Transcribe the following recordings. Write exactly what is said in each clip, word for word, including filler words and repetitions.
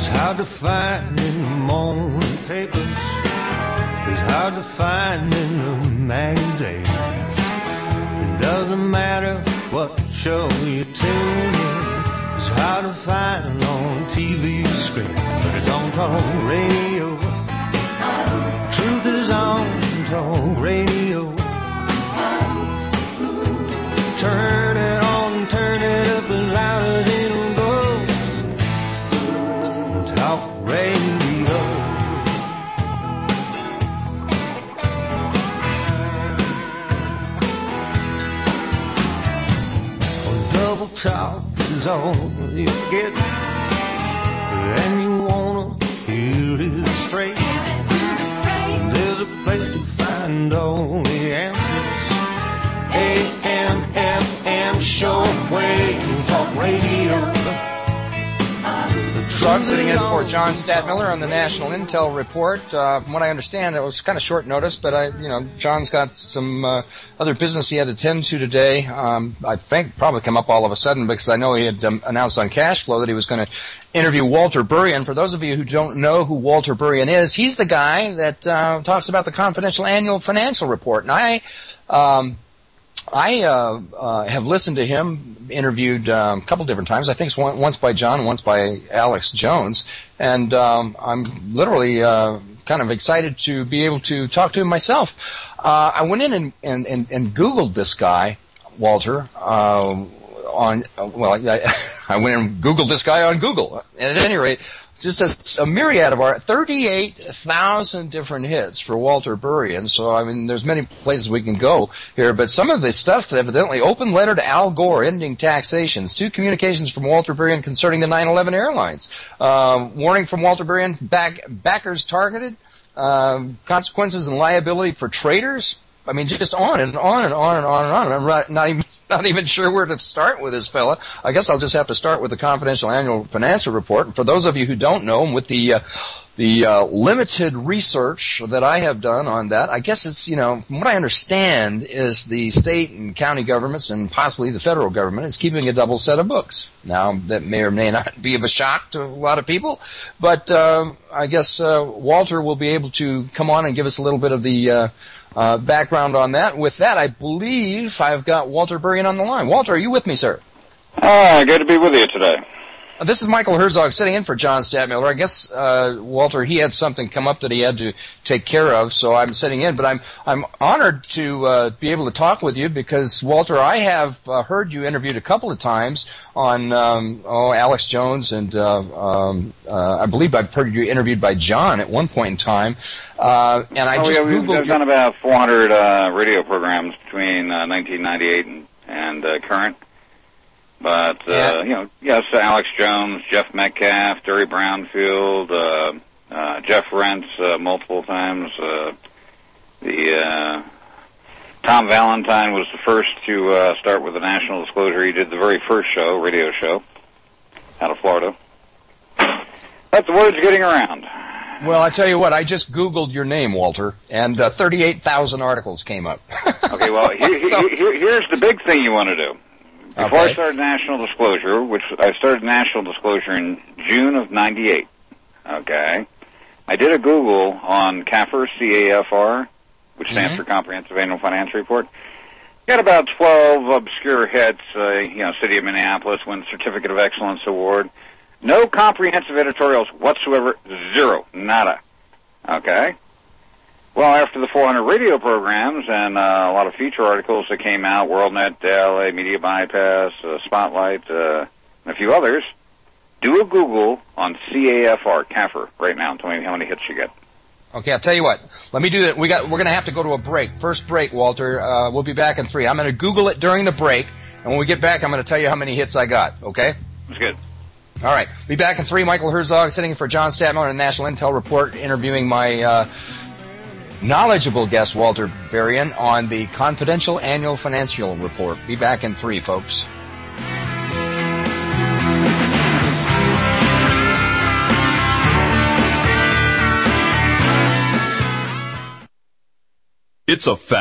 hard to find in the morning papers. It's hard to find in the magazines. It doesn't matter what show you tune in. It's hard to find on T V screen, but it's on talk radio. Truth is on talk radio. Turn it on, turn it up as loud as it'll go. Talk radio. Double talk is all you get, and you wanna hear it straight. Give it to me straight. There's a place to find all the answers. A M F M shortwave talk radio. So I'm sitting in for John Stadtmiller on the National Intel Report. Uh, from what I understand, it was kind of short notice, but I, you know, John's got some uh, other business he had to attend to today. Um, I think probably come up all of a sudden because I know he had um, announced on Cash Flow that he was going to interview Walter Burien. For those of you who don't know who Walter Burien is, he's the guy that uh, talks about the confidential annual financial report. And I... Um, I uh, uh, have listened to him interviewed um, a couple different times. I think it's one, once by John, once by Alex Jones. And um, I'm literally uh, kind of excited to be able to talk to him myself. Uh, I went in and, and, and, and Googled this guy, Walter, uh, on, uh, well, I, I went and Googled this guy on Google. And at any rate, just a, a myriad of our thirty-eight thousand different hits for Walter Burien. So, I mean, there's many places we can go here. But some of the stuff, evidently, open letter to Al Gore, ending taxations. Two communications from Walter Burien concerning the nine eleven airlines. Uh, warning from Walter Burien, back, backers targeted. Uh, consequences and liability for traders. I mean, just on and on and on and on and on. And I'm not, not even not even sure where to start with this fella. I guess I'll just have to start with the confidential annual financial report. And for those of you who don't know, with the uh, the uh, limited research that I have done on that, I guess it's, you know, from what I understand is the state and county governments and possibly the federal government is keeping a double set of books. Now, that may or may not be of a shock to a lot of people, but uh, I guess uh, Walter will be able to come on and give us a little bit of the uh, uh, background on that. With that, I believe I've got Walter Burien on the line. Walter, are you with me, sir? Ah, good to be with you today. This is Michael Herzog sitting in for John Stadtmiller. I guess, uh, Walter, he had something come up that he had to take care of, so I'm sitting in. But I'm I'm honored to uh, be able to talk with you because, Walter, I have uh, heard you interviewed a couple of times on um, oh Alex Jones, and uh, um, uh, I believe I've heard you interviewed by John at one point in time. Uh, and I oh, just yeah, we've, Googled I've done about four hundred uh, radio programs between uh, nineteen ninety-eight and, and uh, current. But, uh, yeah. you know, yes, Alex Jones, Jeff Metcalf, Terry Brownfield, uh, uh, Jeff Rentz, uh, multiple times. Uh, the, uh, Tom Valentine was the first to, uh, start with the National Disclosure. He did the very first show, radio show, out of Florida. But the word's getting around. Well, I tell you what, I just Googled your name, Walter, and uh, thirty-eight thousand articles came up. Okay, well, here, so, here, here's the big thing you want to do. Before okay. I started National Disclosure, which I started National Disclosure in June of ninety-eight, okay, I did a Google on C A F R, C A F R, which stands mm-hmm. for Comprehensive Annual Financial Report. Got about twelve obscure hits, uh, you know, City of Minneapolis won Certificate of Excellence Award. No comprehensive editorials whatsoever, zero, nada, okay? Well, after the four hundred radio programs and uh, a lot of feature articles that came out, WorldNet, L A, Media Bypass, uh, Spotlight, uh, and a few others, do a Google on C A F R, C A F R, right now, and tell me how many hits you get. Okay, I'll tell you what. Let me do that. We got. We're going to have to go to a break. First break, Walter. Uh, we'll be back in three. I'm going to Google it during the break, and when we get back, I'm going to tell you how many hits I got. Okay? That's good. All right. Be back in three. Michael Herzog sitting in for John Stadtmiller in the National Intel Report, interviewing my uh, knowledgeable guest, Walter Burien, on the Confidential Annual Financial Report. Be back in three, folks. It's a fact.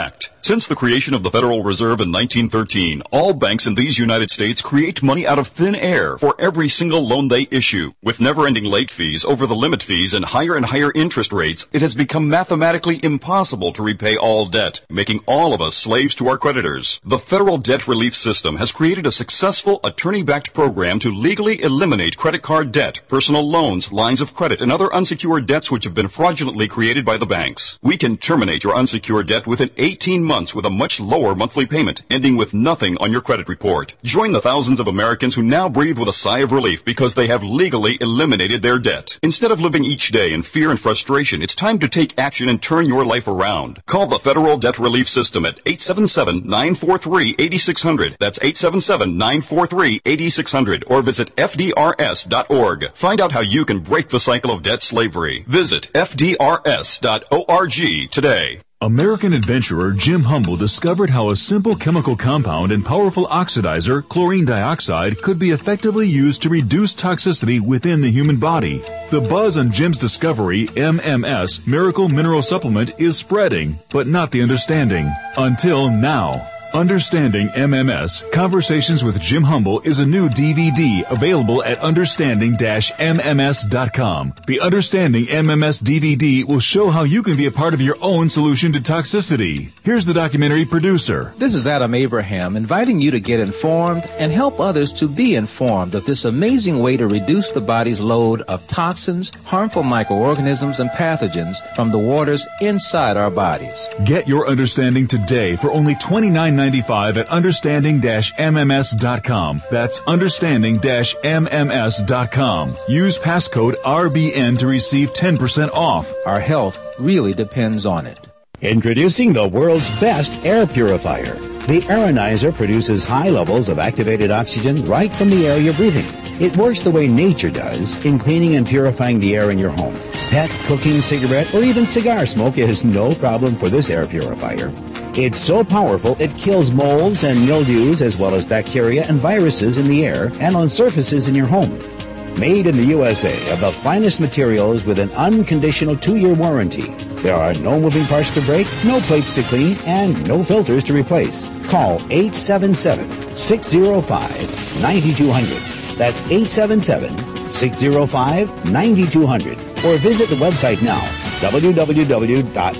Since the creation of the Federal Reserve in nineteen thirteen, all banks in these United States create money out of thin air for every single loan they issue. With never-ending late fees, over-the-limit fees, and higher and higher interest rates, it has become mathematically impossible to repay all debt, making all of us slaves to our creditors. The Federal Debt Relief System has created a successful attorney-backed program to legally eliminate credit card debt, personal loans, lines of credit, and other unsecured debts which have been fraudulently created by the banks. We can terminate your unsecured debt within eighteen months with a much lower monthly payment, ending with nothing on your credit report. Join the thousands of Americans who now breathe with a sigh of relief because they have legally eliminated their debt. Instead of living each day in fear and frustration, it's time to take action and turn your life around. Call the Federal Debt Relief System at eight seven seven, nine four three, eight six zero zero. That's eight seven seven, nine four three, eight six zero zero. Or visit F D R S dot org. Find out how you can break the cycle of debt slavery. Visit F D R S dot org today. American adventurer Jim Humble discovered how a simple chemical compound and powerful oxidizer, chlorine dioxide, could be effectively used to reduce toxicity within the human body. The buzz on Jim's discovery, M M S, Miracle Mineral Supplement, is spreading, but not the understanding. Until now. Understanding M M S, Conversations with Jim Humble is a new D V D available at understanding dash M M S dot com. The Understanding M M S D V D will show how you can be a part of your own solution to toxicity. Here's the documentary producer. This is Adam Abraham inviting you to get informed and help others to be informed of this amazing way to reduce the body's load of toxins, harmful microorganisms, and pathogens from the waters inside our bodies. Get your understanding today for only twenty-nine dollars and ninety-five cents at understanding dash M M S dot com. That's understanding dash M M S dot com. Use passcode R B N to receive ten percent off. Our health really depends on it. Introducing the world's best air purifier. The Aeronizer produces high levels of activated oxygen right from the air you're breathing. It works the way nature does in cleaning and purifying the air in your home. Pet, cooking, cigarette, or even cigar smoke is no problem for this air purifier. It's so powerful it kills molds and mildews as well as bacteria and viruses in the air and on surfaces in your home. Made in the U S A of the finest materials with an unconditional two-year warranty. There are no moving parts to break, no plates to clean, and no filters to replace. Call eight seven seven, six zero five, nine two zero zero. That's eight seven seven, six zero five, nine two zero zero. Or visit the website now, w w w dot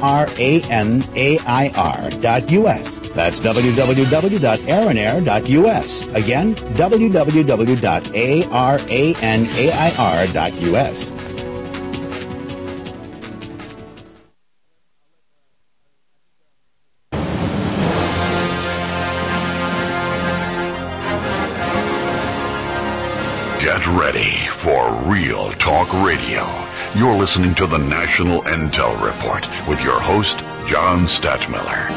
aranair dot u s. That's w w w dot aranair dot u s. Again, w w w dot aranair dot u s. Get ready for Real Talk Radio. You're listening to the National Intel Report with your host, John Stadtmiller.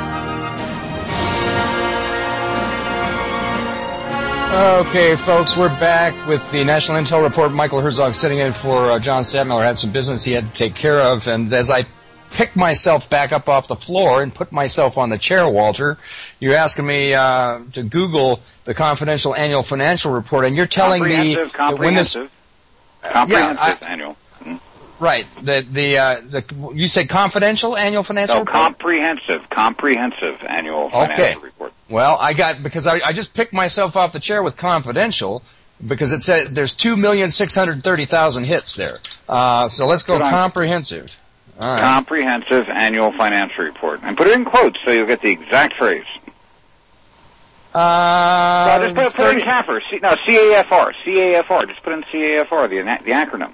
Okay, folks, we're back with the National Intel Report. Michael Herzog sitting in for uh, John Stadtmiller. Had some business he had to take care of, and as I pick myself back up off the floor and put myself on the chair, Walter, you're asking me uh, to Google the Confidential Annual Financial Report, and you're telling me that when this comprehensive yeah, I, annual. Hmm? Right. The the uh, the you said confidential annual financial no, report? comprehensive, comprehensive annual financial okay. report. Well, I got because I, I just picked myself off the chair with confidential because it said there's two million six hundred thirty thousand hits there. Uh, so let's go comprehensive. All right. Comprehensive annual financial report, and put it in quotes so you'll get the exact phrase. Uh, no, just put, put in C A F R. C, no, C A F R. C A F R. Just put in C A F R, the, the acronym.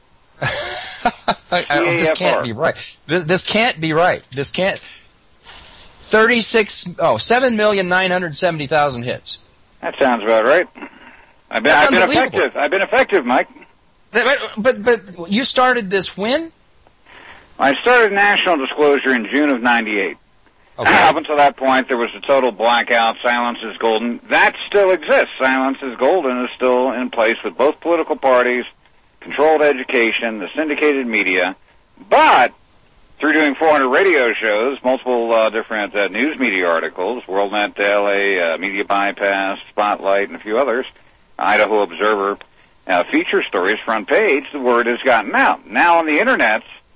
I, I, this can't be right. This, this can't be right. This can't. Thirty-six. Oh, seven million nine hundred seventy thousand hits. That sounds about right. I've been, I've been effective. I've been effective, Mike. But, but but you started this when? I started National Disclosure in June of ninety-eight. Okay. Up until that point, there was a total blackout. Silence is golden. That still exists. Silence is golden is still in place with both political parties, controlled education, the syndicated media. But through doing four hundred radio shows, multiple uh, different uh, news media articles, WorldNet Daily, uh, Media Bypass, Spotlight, and a few others, Idaho Observer, uh, feature stories front page, the word has gotten out. Now on the Internet,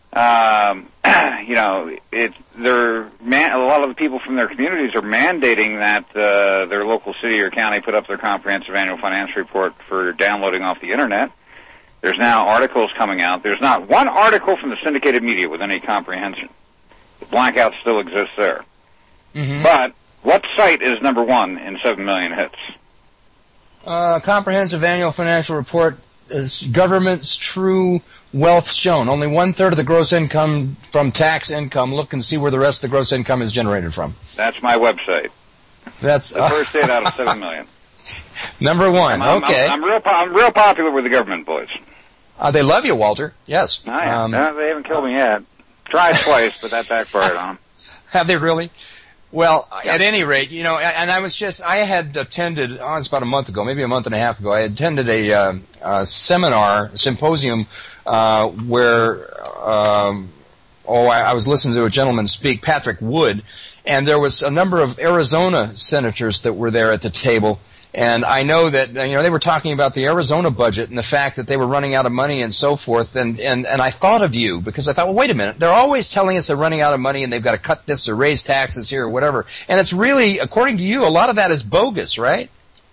Um, you know, it, they're man, a lot of the people from their communities are mandating that uh, their local city or county put up their comprehensive annual financial report for downloading off the internet. There's now articles coming out. There's not one article from the syndicated media with any comprehension. The blackout still exists there. Mm-hmm. But what site is number one in seven million hits? Uh, comprehensive annual financial report is government's true wealth shown. Only one-third of the gross income from tax income. Look and see where the rest of the gross income is generated from. That's my website. That's the first state out of seven million. Number one. I'm, okay. I'm, I'm real. I'm real popular with the government boys. Uh, they love you, Walter. Yes. Oh, yeah. Um, uh, they haven't killed me yet. Tried twice, but that backfired on them. Have they really? Well, yep. At any rate, you know, and I was just, I had attended, oh, it's about a month ago, maybe a month and a half ago, I attended a, uh, a seminar, a symposium, uh, where, um, oh, I, I was listening to a gentleman speak, Patrick Wood, and there was a number of Arizona senators that were there at the table. And I know that, you know, they were talking about the Arizona budget and the fact that they were running out of money and so forth. And, and, and I thought of you because I thought, well, wait a minute. They're always telling us they're running out of money and they've got to cut this or raise taxes here or whatever. And it's really, according to you, a lot of that is bogus, right?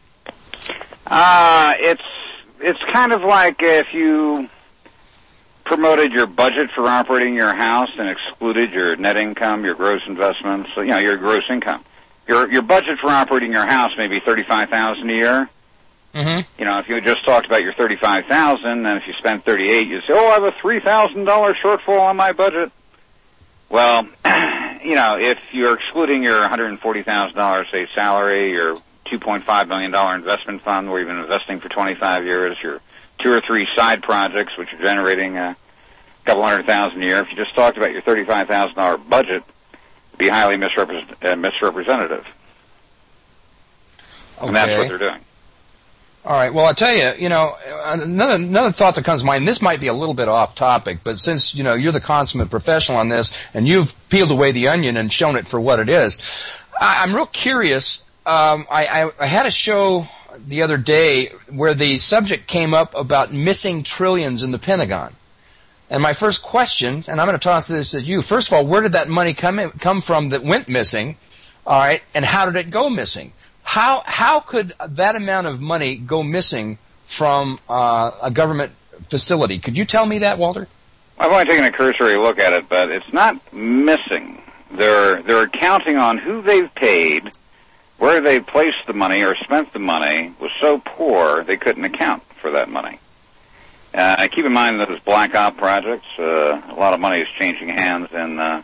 Uh, it's, it's kind of like if you promoted your budget for operating your house and excluded your net income, your gross investments, you know, your gross income. Your your budget for operating your house may be thirty-five thousand dollars a year. Mm-hmm. You know, if you just talked about your thirty-five thousand dollars, and if you spend thirty-eight, you say, oh, I have a three thousand dollars shortfall on my budget. Well, you know, if you're excluding your one hundred forty thousand dollars, say, salary, your two point five million dollars investment fund where you've been investing for twenty-five years, your two or three side projects which are generating a couple hundred thousand a year, if you just talked about your thirty-five thousand dollars budget, be highly misrepresent, uh, misrepresentative. Okay. And that's what they're doing. All right. Well, I'll tell you, you know, another another thought that comes to mind, this might be a little bit off topic, but since, you know, you're the consummate professional on this, and you've peeled away the onion and shown it for what it is, I, I'm real curious. Um, I, I, I had a show the other day where the subject came up about missing trillions in the Pentagon. And my first question, and I'm going to toss this at you. First of all, where did that money come in, come from that went missing? All right, and how did it go missing? How how could that amount of money go missing from uh, a government facility? Could you tell me that, Walter? I've only taken a cursory look at it, but it's not missing. They're they're counting on who they've paid, where they placed the money or spent the money was so poor they couldn't account for that money. Uh, keep in mind that those black op projects, uh, a lot of money is changing hands in, uh,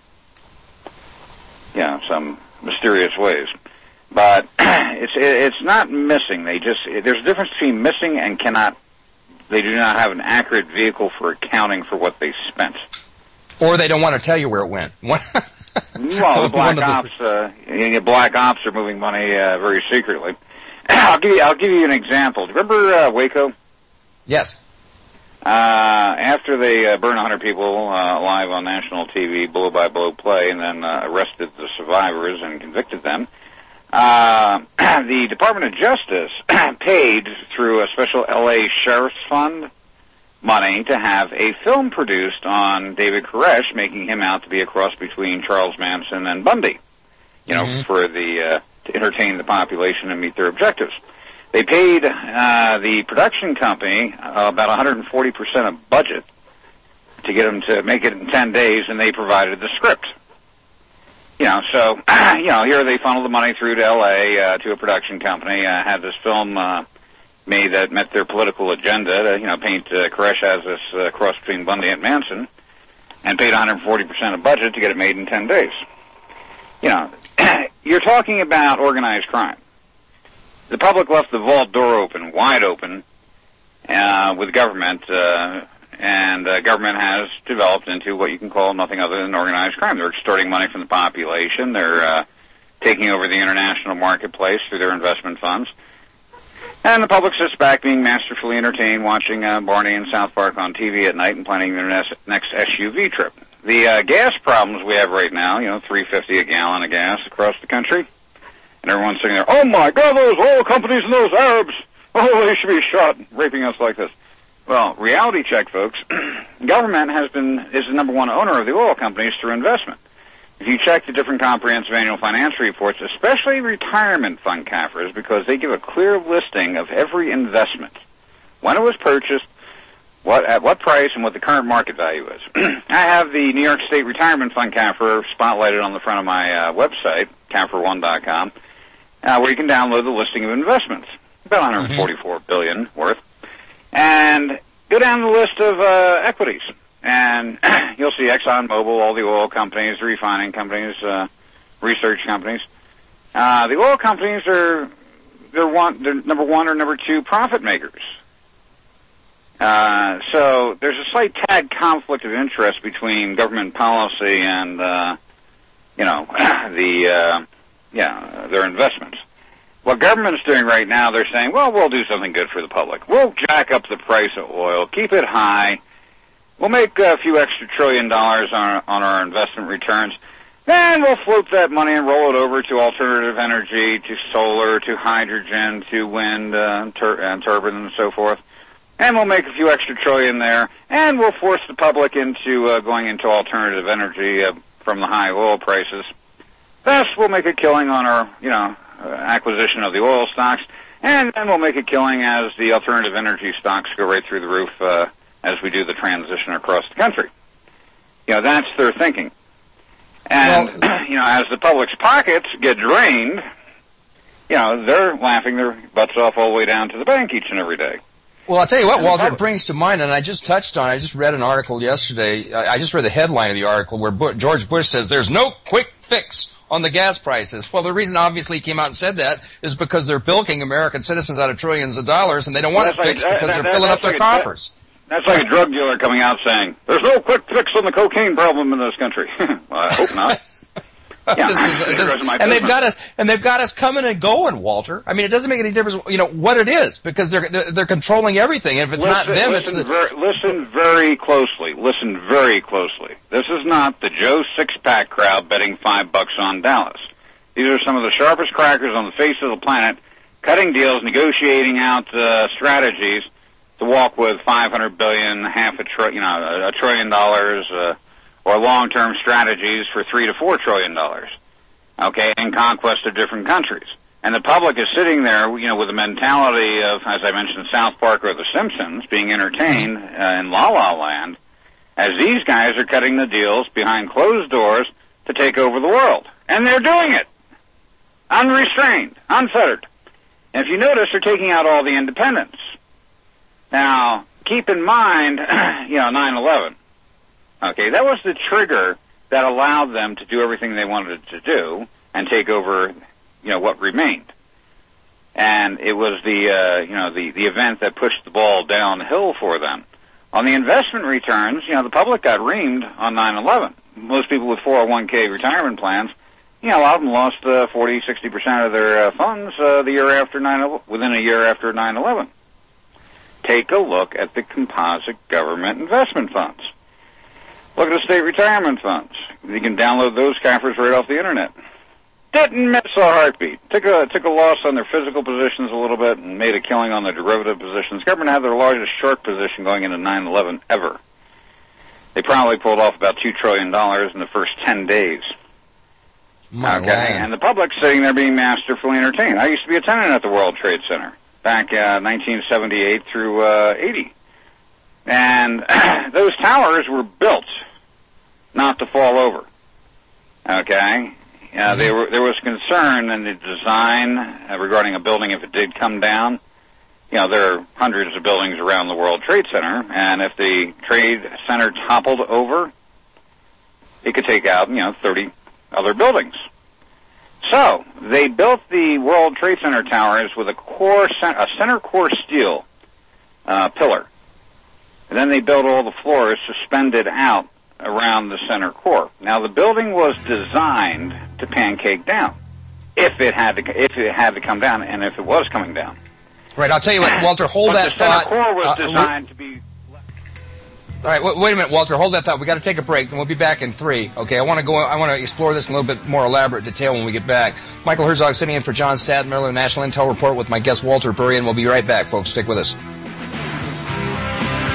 you know, some mysterious ways. But it's it's not missing. They just there's a difference between missing and cannot. They do not have an accurate vehicle for accounting for what they spent. Or they don't want to tell you where it went. Well, the black ops, uh, you know, black ops are moving money uh, very secretly. I'll give you I'll give you an example. Do you remember uh, Waco? Yes. Uh, after they uh, burned one hundred people uh, live on national T V, blow-by-blow play, and then uh, arrested the survivors and convicted them, uh, the Department of Justice paid through a special L A Sheriff's Fund money to have a film produced on David Koresh, making him out to be a cross between Charles Manson and Bundy, you know, mm-hmm. for the uh, to entertain the population and meet their objectives. They paid uh, the production company uh, about one hundred forty percent of budget to get them to make it in ten days, and they provided the script. You know, so, you know, here they funneled the money through to L A uh, to a production company, uh, had this film uh, made that met their political agenda to, you know, paint uh, Koresh as this uh, cross between Bundy and Manson, and paid one hundred forty percent of budget to get it made in ten days. You know, you're talking about organized crime. The public left the vault door open, wide open, uh, with government, uh, and uh, government has developed into what you can call nothing other than organized crime. They're extorting money from the population. They're uh, taking over the international marketplace through their investment funds. And the public sits back being masterfully entertained, watching uh, Barney and South Park on T V at night and planning their next S U V trip. The uh, gas problems we have right now, you know, three fifty a gallon of gas across the country. And everyone's sitting there, oh my God, those oil companies and those Arabs, oh, they should be shot, raping us like this. Well, reality check, folks. Government has been is the number one owner of the oil companies through investment. If you check the different comprehensive annual financial reports, especially retirement fund C A F Rs, because they give a clear listing of every investment, when it was purchased, what at what price, and what the current market value is. I have the New York State Retirement Fund C A F R spotlighted on the front of my uh, website, C A F R one dot com, uh, where you can download the listing of investments, about one hundred forty-four mm-hmm. billion dollars worth, and go down the list of uh, equities. And you'll see ExxonMobil, all the oil companies, the refining companies, uh, research companies. Uh, the oil companies are they're one, they're number one or number two profit makers. Uh, so there's a slight tad conflict of interest between government policy and uh, you know the uh, yeah their investments. What government's doing right now, they're saying, well, we'll do something good for the public. We'll jack up the price of oil, keep it high. We'll make a few extra trillion dollars on our, on our investment returns. Then we'll float that money and roll it over to alternative energy, to solar, to hydrogen, to wind uh, tur- and turbine and so forth. And we'll make a few extra trillion there. And we'll force the public into uh, going into alternative energy uh, from the high oil prices. Thus, we'll make a killing on our, you know, uh, acquisition of the oil stocks. And then we'll make a killing as the alternative energy stocks go right through the roof uh, as we do the transition across the country. You know, that's their thinking. And, well, you know, as the public's pockets get drained, you know, they're laughing their butts off all the way down to the bank each and every day. Well, I'll tell you what, Walter, it brings to mind, and I just touched on it, I just read an article yesterday, I just read the headline of the article where Bu- George Bush says there's no quick fix on the gas prices. Well, the reason obviously he came out and said that is because they're bilking American citizens out of trillions of dollars, and they don't want it fixed like, because that, they're that, filling up their like coffers. A, that's like a drug dealer coming out saying, there's no quick fix on the cocaine problem in this country. Well, I hope not. Yeah, this is, this, and business. they've got us, and they've got us coming and going, Walter. I mean, it doesn't make any difference, you know, what it is, because they're they're controlling everything. And if it's listen, not them, listen it's ver- listen very closely. Listen very closely. This is not the Joe Six-Pack crowd betting five bucks on Dallas. These are some of the sharpest crackers on the face of the planet, cutting deals, negotiating out uh, strategies to walk with five hundred billion, half a tr- you know, a, a trillion dollars. Uh, or long-term strategies for three to four trillion dollars, okay, in conquest of different countries. And the public is sitting there, you know, with the mentality of, as I mentioned, South Park or The Simpsons, being entertained uh, in La La Land, as these guys are cutting the deals behind closed doors to take over the world. And they're doing it, unrestrained, unfettered. And if you notice, they're taking out all the independents. Now, keep in mind, you know, nine eleven. Okay, that was the trigger that allowed them to do everything they wanted to do and take over, you know, what remained. And it was the, uh, you know, the, the event that pushed the ball downhill for them. On the investment returns, you know, the public got reamed on nine eleven. Most people with four oh one k retirement plans, you know, a lot of them lost uh, forty, sixty percent of their uh, funds uh, the year after nine eleven, within a year after nine eleven. Take a look at the composite government investment funds. Look at the state retirement funds. You can download those C A F Rs right off the internet. Didn't miss a heartbeat. Took a took a loss on their physical positions a little bit and made a killing on their derivative positions. Government had their largest short position going into nine eleven ever. They probably pulled off about two trillion dollars in the first ten days. My okay, land. And the public's sitting there being masterfully entertained. I used to be a tenant at the World Trade Center back uh, nineteen seventy-eight through uh, eighty. And those towers were built not to fall over. Okay? Uh, they were, there was concern in the design uh, regarding a building if it did come down. You know, there are hundreds of buildings around the World Trade Center, and if the Trade Center toppled over, it could take out, you know, thirty other buildings. So, they built the World Trade Center towers with a core, a center core steel uh, pillar. And then they built all the floors suspended out around the center core. Now, the building was designed to pancake down, if it had to, if it had to come down, and if it was coming down. Right. I'll tell you what, Walter. Hold but that thought. The center core was uh, designed to be. All right. Wait, wait a minute, Walter. Hold that thought. We got to take a break, and we'll be back in three. Okay. I want to go. I want to explore this in a little bit more elaborate detail when we get back. Michael Herzog sitting in for John Stadtmiller, National Intel Report, with my guest Walter Burrian. We'll be right back, folks. Stick with us.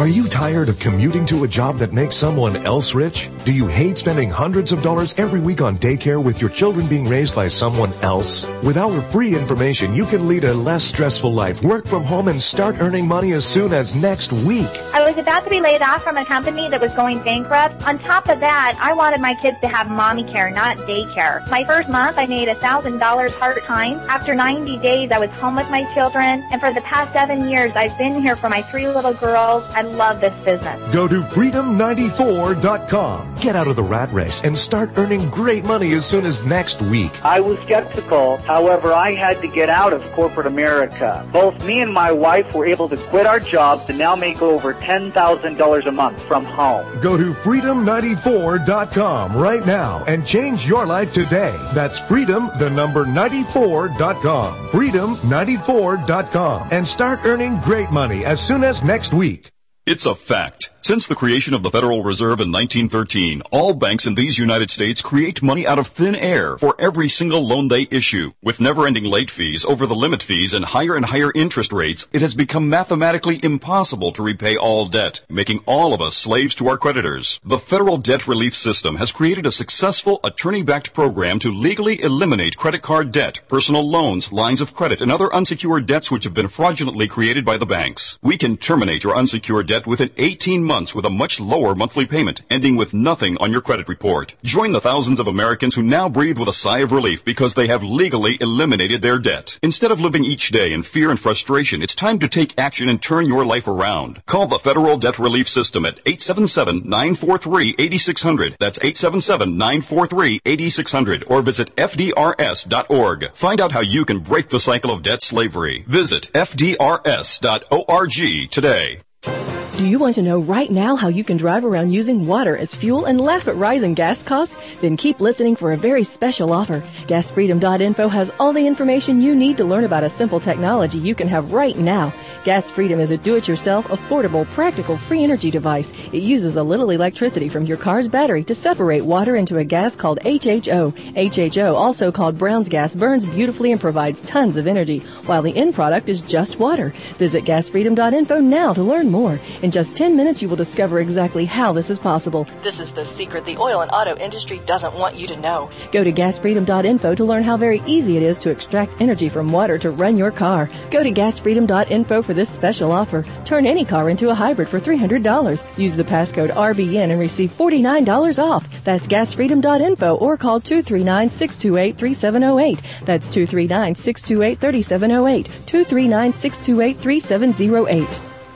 Are you tired of commuting to a job that makes someone else rich? Do you hate spending hundreds of dollars every week on daycare with your children being raised by someone else? With our free information, you can lead a less stressful life, work from home, and start earning money as soon as next week. I was about to be laid off from a company that was going bankrupt. On top of that, I wanted my kids to have mommy care, not daycare. My first month, I made one thousand dollars part-time. After ninety days, I was home with my children. And for the past seven years, I've been here for my three little girls. I love this business. Go to freedom ninety-four dot com. Get out of the rat race and start earning great money as soon as next week. I was skeptical. However, I had to get out of corporate America. Both me and my wife were able to quit our jobs and now make over ten thousand dollars a month from home. Go to freedom ninety-four dot com right now and change your life today. That's freedom, the number ninety-four dot com. freedom ninety-four dot com. And start earning great money as soon as next week. It's a fact. Since the creation of the Federal Reserve in nineteen thirteen, all banks in these United States create money out of thin air for every single loan they issue. With never-ending late fees, over-the-limit fees, and higher and higher interest rates, it has become mathematically impossible to repay all debt, making all of us slaves to our creditors. The Federal Debt Relief System has created a successful attorney-backed program to legally eliminate credit card debt, personal loans, lines of credit, and other unsecured debts which have been fraudulently created by the banks. We can terminate your unsecured debt within eighteen months with a much lower monthly payment, ending with nothing on your credit report. Join the thousands of Americans who now breathe with a sigh of relief because they have legally eliminated their debt. Instead of living each day in fear and frustration, it's time to take action and turn your life around. Call the Federal Debt Relief System at eight seven seven, nine four three, eight six zero zero. That's eight seven seven, nine four three, eight six zero zero. Or visit F D R S dot org. Find out how you can break the cycle of debt slavery. Visit F D R S dot org today. Do you want to know right now how you can drive around using water as fuel and laugh at rising gas costs? Then keep listening for a very special offer. gas freedom dot info has all the information you need to learn about a simple technology you can have right now. Gas Freedom is a do-it-yourself, affordable, practical, free energy device. It uses a little electricity from your car's battery to separate water into a gas called H H O. H H O, also called Brown's gas, burns beautifully and provides tons of energy, while the end product is just water. Visit gas freedom dot info now to learn more. In just ten minutes, you will discover exactly how this is possible. This is the secret the oil and auto industry doesn't want you to know. Go to gas freedom dot info to learn how very easy it is to extract energy from water to run your car. Go to gas freedom dot info for this special offer. Turn any car into a hybrid for three hundred dollars. Use the passcode R B N and receive forty-nine dollars off. That's gas freedom dot info or call two three nine, six two eight, three seven zero eight. That's two three nine, six two eight, three seven zero eight. two three nine, six two eight, three seven zero eight.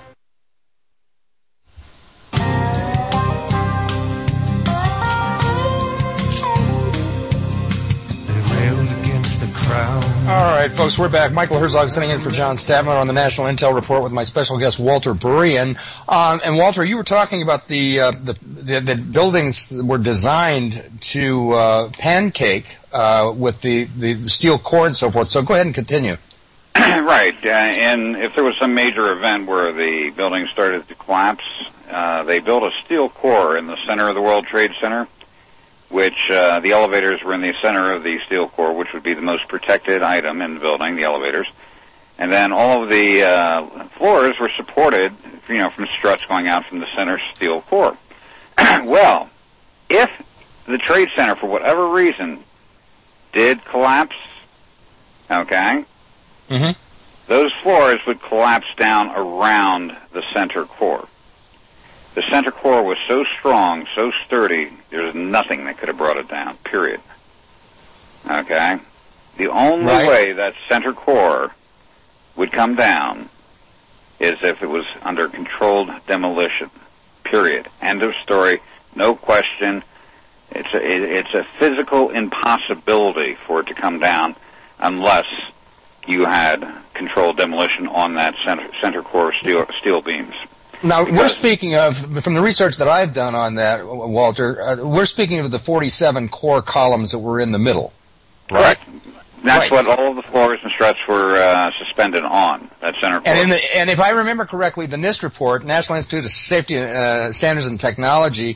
All right, folks, we're back. Michael Herzog sitting in for John Stadtmiller on the National Intel Report with my special guest, Walter Berean. Um, and, Walter, you were talking about the, uh, the, the, the buildings that were designed to uh, pancake uh, with the, the steel core and so forth. So go ahead and continue. Right. Uh, and if there was some major event where the building started to collapse, uh, they built a steel core in the center of the World Trade Center, which uh, the elevators were in the center of the steel core, which would be the most protected item in the building, the elevators. And then all of the uh, floors were supported, you know, from struts going out from the center steel core. Well, if the Trade Center, for whatever reason, did collapse, okay, mm-hmm. those floors would collapse down around the center core. The center core was so strong, so sturdy, there's nothing that could have brought it down, period. Okay? The only right. way that center core would come down is if it was under controlled demolition, period. End of story, no question. It's a, it, it's a physical impossibility for it to come down unless you had controlled demolition on that center, center core steel, steel beams. Now, we're speaking of, from the research that I've done on that, Walter, uh, we're speaking of the forty-seven core columns that were in the middle, right? That's right. what all of the floors and struts were uh, suspended on, that center core. And, in the, and if I remember correctly, the NIST report, National Institute of Safety uh, Standards and Technology,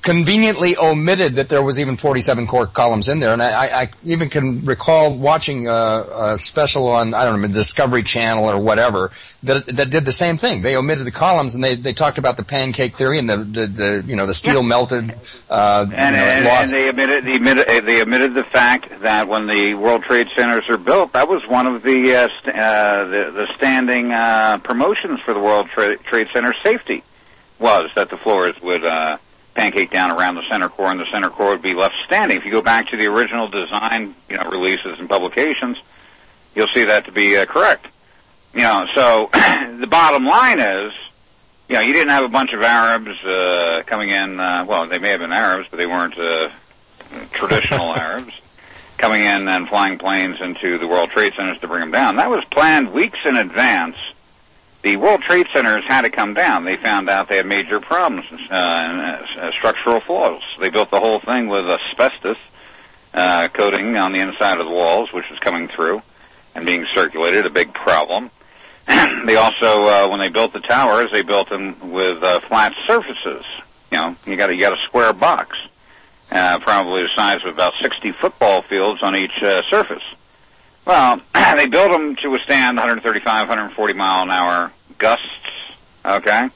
conveniently omitted that there was even forty-seven core columns in there. And I, I even can recall watching a, a special on, I don't know, Discovery Channel or whatever, that that did the same thing. They omitted the columns, and they, they talked about the pancake theory and the, the, the you know, the steel yeah. melted, uh, and, you know, and, lost. and they omitted, they omitted, they omitted the fact that when the World Trade Centers are built, that was one of the, uh, st- uh, the, the standing, uh, promotions for the World Tra- Trade Center safety was that the floors would, uh, pancake down around the center core, and the center core would be left standing. If you go back to the original design, you know, releases and publications, you'll see that to be uh, correct. You know, so the bottom line is, you know, you didn't have a bunch of Arabs uh, coming in. Uh, well, they may have been Arabs, but they weren't uh, traditional Arabs coming in and flying planes into the World Trade Centers to bring them down. That was planned weeks in advance. The World Trade Centers had to come down. They found out they had major problems, uh, uh, structural flaws. They built the whole thing with asbestos uh, coating on the inside of the walls, which was coming through and being circulated, a big problem. They also, uh, when they built the towers, they built them with uh, flat surfaces. You know, you got you got a square box, uh, probably the size of about sixty football fields on each uh, surface. Well, they built them to withstand one thirty-five, one forty mile an hour gusts, okay?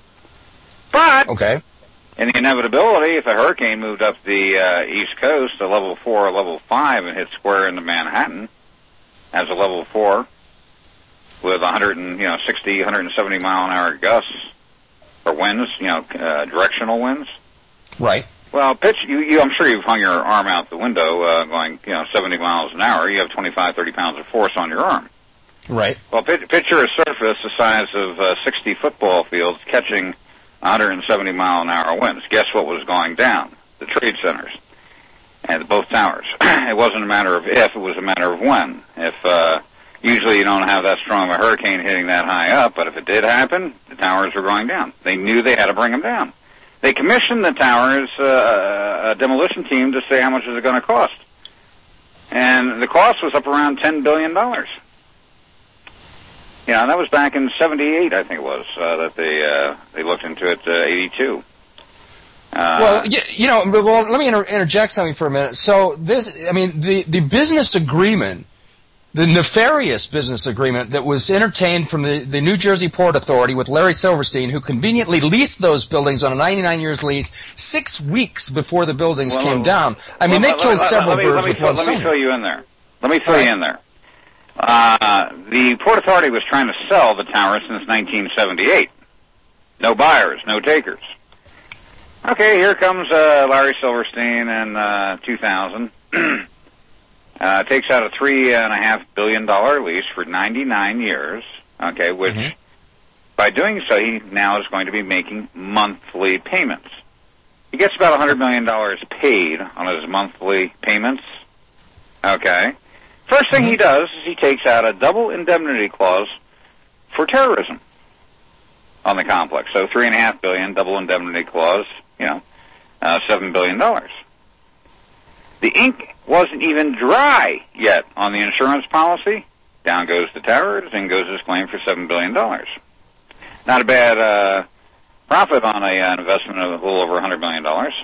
But, okay. in the inevitability, if a hurricane moved up the uh, East Coast to level four or level five and hit square into Manhattan as a level four with one hundred and, you know, sixty, one seventy mile an hour gusts or winds, you know, uh, directional winds. Right. Well, pitch, you, you, I'm sure you've hung your arm out the window uh, going, you know, seventy miles an hour. You have twenty-five, thirty pounds of force on your arm. Right. Well, picture a surface the size of uh, sixty football fields catching one hundred seventy mile an hour winds. Guess what was going down? The trade centers and both towers. It wasn't a matter of if, it was a matter of when. If uh, usually you don't have that strong of a hurricane hitting that high up, but if it did happen, the towers were going down. They knew they had to bring them down. They commissioned the towers, uh, a demolition team, to say how much is it going to cost. And the cost was up around ten billion dollars. Yeah, that was back in seventy-eight, I think it was, uh, that they uh, they looked into it, uh, eighty-two. Uh, well, you, you know, well, let me inter- interject something for a minute. So this, I mean, the, the business agreement, the nefarious business agreement that was entertained from the, the New Jersey Port Authority with Larry Silverstein, who conveniently leased those buildings on a ninety-nine years lease six weeks before the buildings well, came well, down. I mean, well, they killed let, several let me, birds let me, with one Let stone. me fill you in there. Let me fill right. you in there. Uh, the Port Authority was trying to sell the tower since nineteen seventy-eight. No buyers, no takers. Okay, here comes uh, Larry Silverstein in uh, two thousand. uh, takes out a three and a half billion dollar lease for ninety-nine years. Okay, which mm-hmm. by doing so, he now is going to be making monthly payments. He gets about a hundred million dollars paid on his monthly payments. Okay. First thing he does is he takes out a double indemnity clause for terrorism on the complex. So three and a half billion, double indemnity clause, you know, uh, seven billion dollars. The ink wasn't even dry yet on the insurance policy. Down goes the towers, in goes his claim for seven billion dollars. Not a bad uh, profit on a, an investment of a little over one hundred million dollars.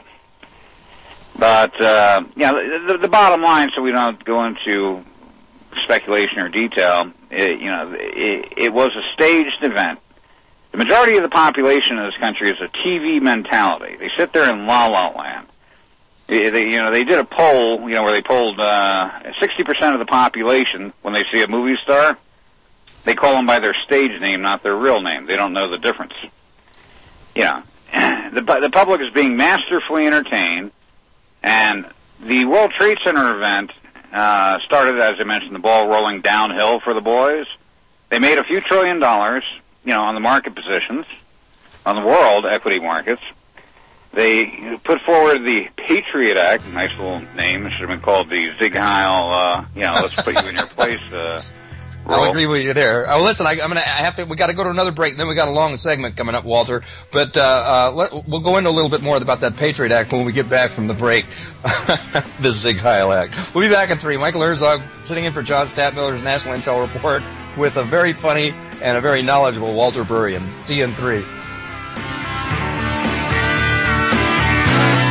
But, uh, yeah, the, the bottom line, so we don't go into speculation or detail, it, you know, it, it was a staged event. The majority of the population in this country is a T V mentality. They sit there in la-la land. They, they, you know, they did a poll, you know, where they polled uh, sixty percent of the population, when they see a movie star, they call them by their stage name, not their real name. They don't know the difference. You know, the, the public is being masterfully entertained. And the World Trade Center event uh, started, as I mentioned, the ball rolling downhill for the boys. They made a few trillion dollars, you know, on the market positions, on the world equity markets. They put forward the Patriot Act, nice little name. It should have been called the Zig Heil, uh, you know, let's put you in your place uh, I'll agree with you there. Oh, listen, I, I'm gonna. I have to. We got to go to another break. Then we got a long segment coming up, Walter. But uh, uh, let, we'll go into a little bit more about that Patriot Act when we get back from the break. The Zig Heil Act. We'll be back in three. Michael Herzog sitting in for John Stadtmiller's National Intel Report with a very funny and a very knowledgeable Walter Burian. See you in three.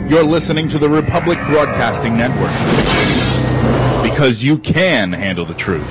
You're listening to the Republic Broadcasting Network. Because you can handle the truth.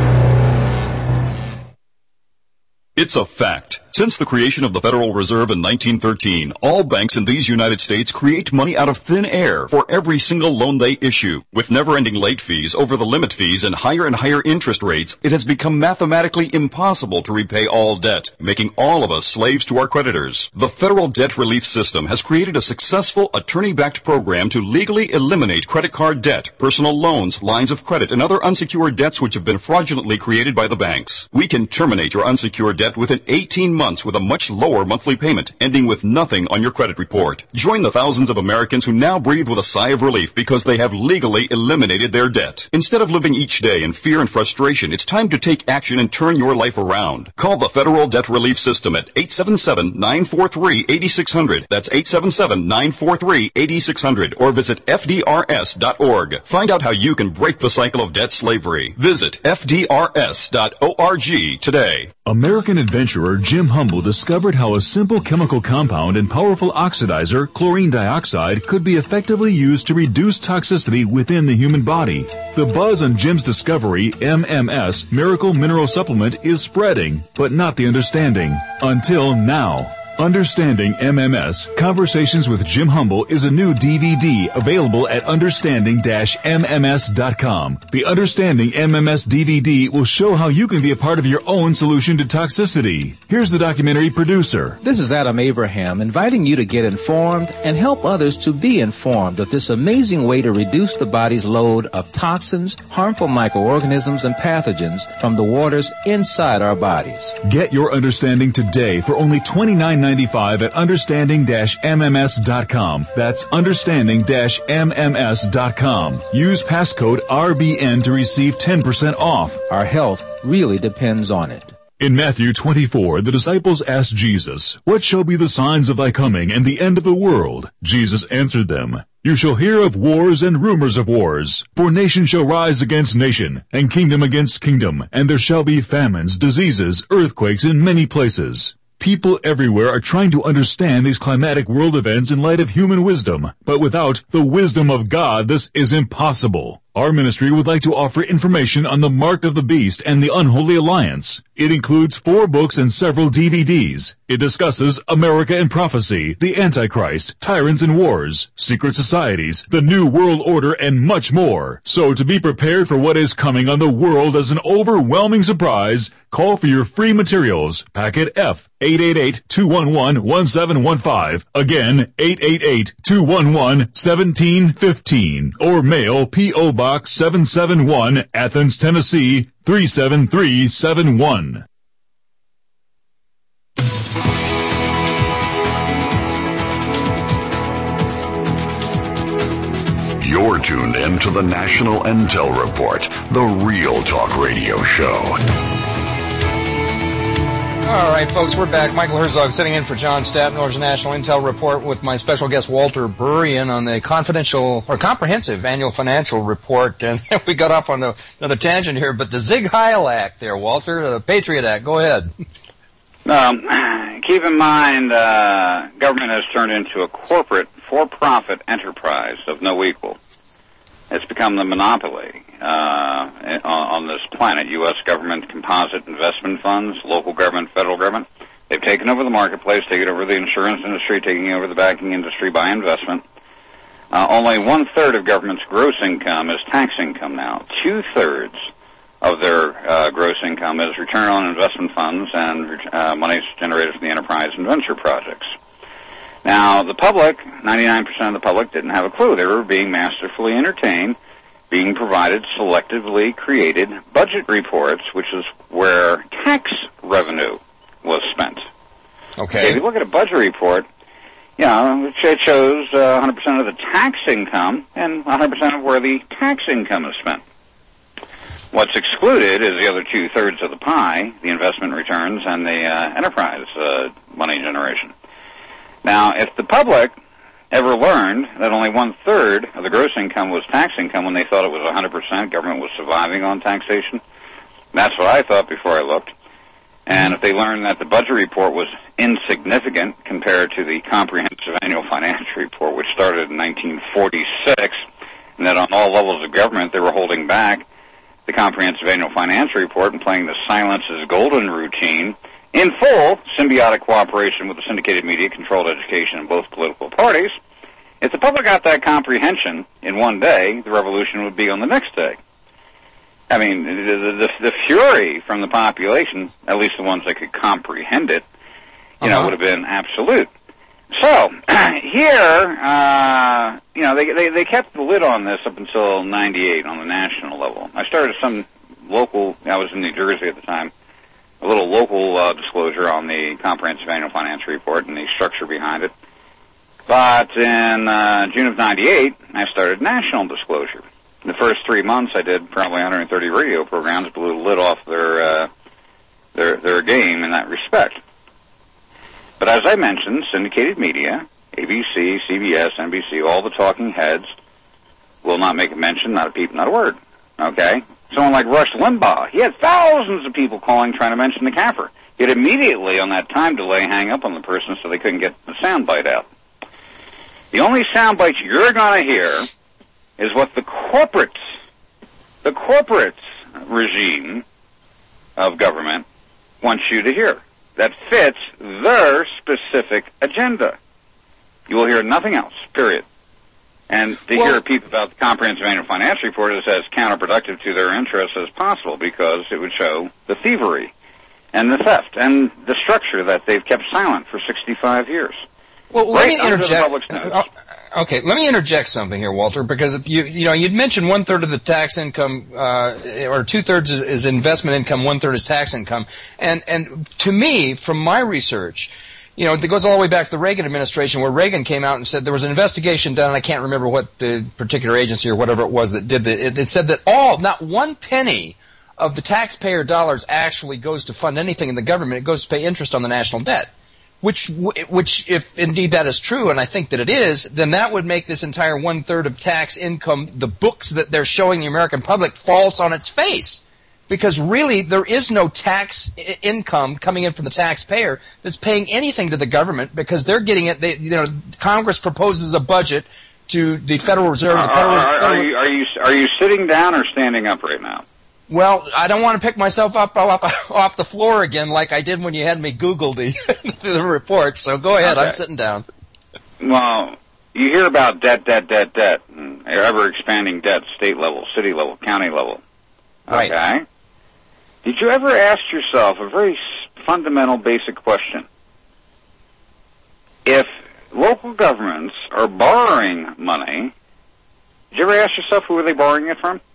It's a fact. Since the creation of the Federal Reserve in nineteen thirteen, all banks in these United States create money out of thin air for every single loan they issue. With never-ending late fees, over-the-limit fees, and higher and higher interest rates, it has become mathematically impossible to repay all debt, making all of us slaves to our creditors. The Federal Debt Relief System has created a successful attorney-backed program to legally eliminate credit card debt, personal loans, lines of credit, and other unsecured debts which have been fraudulently created by the banks. We can terminate your unsecured debt within eighteen months with a much lower monthly payment, ending with nothing on your credit report. Join the thousands of Americans who now breathe with a sigh of relief because they have legally eliminated their debt. Instead of living each day in fear and frustration, it's time to take action and turn your life around. Call the Federal Debt Relief System at eight seven seven, nine four three, eight six zero zero. That's eight seven seven, nine four three, eight six zero zero. Or visit F D R S dot org. Find out how you can break the cycle of debt slavery. Visit F D R S dot org today. American adventurer Jim Humble discovered how a simple chemical compound and powerful oxidizer, chlorine dioxide, could be effectively used to reduce toxicity within the human body. The buzz on Jim's discovery, M M S, Miracle Mineral Supplement, is spreading, but not the understanding. Until now. Understanding M M S, Conversations with Jim Humble is a new D V D available at understanding dash M M S dot com. The Understanding M M S D V D will show how you can be a part of your own solution to toxicity. Here's the documentary producer. This is Adam Abraham inviting you to get informed and help others to be informed of this amazing way to reduce the body's load of toxins, harmful microorganisms, and pathogens from the waters inside our bodies. Get your understanding today for only twenty-nine dollars and ninety-five cents at understanding dash M M S dot com. That's understanding dash M M S dot com. Use passcode R B N to receive ten percent off. Our health really depends on it. In Matthew twenty-four, the disciples asked Jesus, "What shall be the signs of thy coming and the end of the world?" Jesus answered them, "You shall hear of wars and rumors of wars. For nation shall rise against nation, and kingdom against kingdom, and there shall be famines, diseases, earthquakes in many places." People everywhere are trying to understand these climatic world events in light of human wisdom, but without the wisdom of God, this is impossible. Our ministry would like to offer information on the Mark of the Beast and the Unholy Alliance. It includes four books and several D V Ds. It discusses America and Prophecy, the Antichrist, Tyrants and Wars, Secret Societies, the New World Order, and much more. So to be prepared for what is coming on the world as an overwhelming surprise, call for your free materials. Packet F, eight eight eight, two one one, one seven one five. Again, eight eight eight, two one one, one seven one five. Or mail P O Box seven seven one, Athens, Tennessee, three seven three seven one. You're tuned in to the National Intel Report, the Real Talk Radio Show. All right, folks, we're back. Michael Herzog sitting in for John Stadtmiller's National Intel Report with my special guest Walter Burian on the confidential or comprehensive annual financial report. And we got off on the, another tangent here, but the Zig Heil Act there, Walter, the Patriot Act. Go ahead. Um, keep in mind, uh, government has turned into a corporate, for-profit enterprise of no equal. It's become the monopoly uh, on, on this planet. U S government composite investment funds, local government, federal government. They've taken over the marketplace, taken over the insurance industry, taking over the banking industry by investment. Uh, only one-third of government's gross income is tax income now. Two-thirds of their uh, gross income is return on investment funds and uh, monies generated from the enterprise and venture projects. Now, the public, ninety-nine percent of the public, didn't have a clue. They were being masterfully entertained, being provided selectively created budget reports, which is where tax revenue was spent. Okay. Okay, if you look at a budget report, you know, it shows uh, one hundred percent of the tax income and one hundred percent of where the tax income is spent. What's excluded is the other two-thirds of the pie, the investment returns and the uh, enterprise uh, money generation. Now, if the public ever learned that only one-third of the gross income was tax income when they thought it was one hundred percent, government was surviving on taxation, that's what I thought before I looked, And if they learn that the budget report was insignificant compared to the comprehensive annual financial report, which started in nineteen forty-six, and that on all levels of government they were holding back the comprehensive annual financial report and playing the silence is golden routine in full symbiotic cooperation with the syndicated media, controlled education in both political parties, if the public got that comprehension in one day, the revolution would be on the next day. I mean, the, the, the fury from the population, at least the ones that could comprehend it, you know, Uh-huh. would have been absolute. So, here, uh, you know, they, they, they kept the lid on this up until ninety-eight on the national level. I started some local, I was in New Jersey at the time, a little local uh, disclosure on the comprehensive annual financial report and the structure behind it. But in uh, June of ninety-eight, I started national disclosure. In the first three months, I did probably one hundred thirty radio programs, blew the lid off their uh, their their game in that respect. But as I mentioned, syndicated media, A B C, C B S, N B C, all the talking heads will not make a mention, not a peep, not a word. Okay? Someone like Rush Limbaugh, he had thousands of people calling trying to mention the C A F R. He'd immediately, on that time delay, hang up on the person so they couldn't get the soundbite out. The only soundbites you're going to hear is what the corporate, the corporate regime of government wants you to hear. That fits their specific agenda. You will hear nothing else, period. And to Well- hear people about the comprehensive annual financial report is as counterproductive to their interests as possible because it would show the thievery and the theft and the structure that they've kept silent for sixty-five years. Well, let Right me under the interject. public's nose. uh, Okay, let me interject something here, Walter, because you you know you'd mentioned one third of the tax income, uh, or two thirds is, is investment income, one third is tax income, and and to me, from my research, you know, it goes all the way back to the Reagan administration, where Reagan came out and said there was an investigation done, and I can't remember what the particular agency or whatever it was that did the, it, it said that all, not one penny of the taxpayer dollars actually goes to fund anything in the government. It goes to pay interest on the national debt. Which, which, if indeed that is true, and I think that it is, then that would make this entire one-third of tax income, the books that they're showing the American public, false on its face. Because really, there is no tax I- income coming in from the taxpayer that's paying anything to the government because they're getting it. They, you know, Congress proposes a budget to the Federal Reserve. The Federal, Are, are, are, Federal- you, are, you, are you sitting down or standing up right now? Well, I don't want to pick myself up off, off the floor again like I did when you had me Google the, the report, so go ahead, Okay. I'm sitting down. Well, you hear about debt, debt, debt, debt, and ever-expanding debt, state level, city level, county level. Right. Okay? Did you ever ask yourself a very s- fundamental, basic question? If local governments are borrowing money, did you ever ask yourself who are they borrowing it from?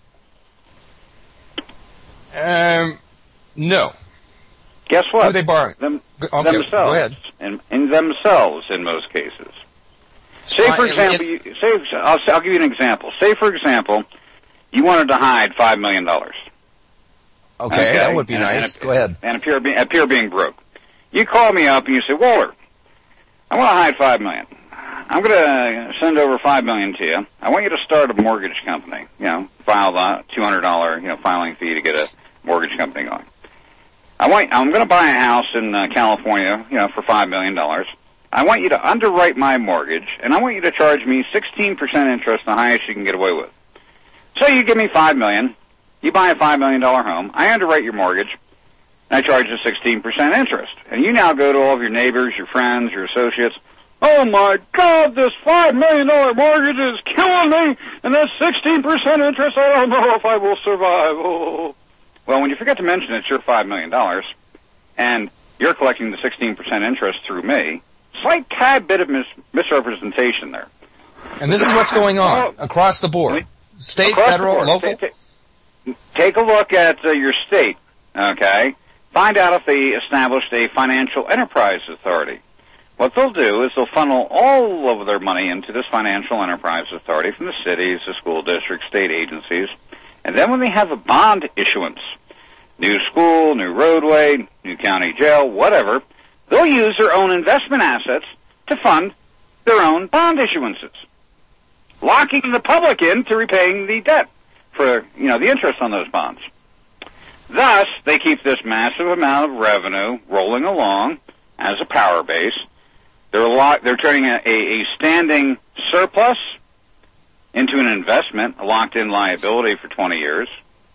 Um, no. Guess what? Who are they borrowing? Them, Okay, themselves. go ahead. In, in themselves, in most cases. Say, for Uh, example, you, say, I'll, I'll give you an example. Say, for example, you wanted to hide five million dollars. Okay, that would be and, nice. And Go ahead. And appear, be, appear being broke. You call me up and you say, Walter, I want to hide five million dollars. I'm going to send over five million dollars to you. I want you to start a mortgage company. You know, file the two hundred dollars you know, filing fee to get a mortgage company going. I want, I'm going to buy a house in uh, California, you know, for five million dollars. I want you to underwrite my mortgage, and I want you to charge me sixteen percent interest, the highest you can get away with. So you give me five million dollars, you buy a five million dollars home, I underwrite your mortgage, and I charge you sixteen percent interest. And you now go to all of your neighbors, your friends, your associates, oh my God, this five million dollars mortgage is killing me, and that's sixteen percent interest, I don't know if I will survive. Oh. Well, when you forget to mention it's your five million dollars, and you're collecting the sixteen percent interest through me, slight tad bit of mis- misrepresentation there. And this is what's going on across the board. State, Across the federal, board. local? Take, take, take a look at uh, your state, okay? Find out if they established a financial enterprise authority. What they'll do is they'll funnel all of their money into this financial enterprise authority from the cities, the school districts, state agencies, and then when they have a bond issuance, new school, new roadway, new county jail, whatever, they'll use their own investment assets to fund their own bond issuances, locking the public in to repaying the debt for, you know, the interest on those bonds. Thus, they keep this massive amount of revenue rolling along as a power base. They're lo- they're turning a, a standing surplus into an investment, a locked-in liability for twenty years,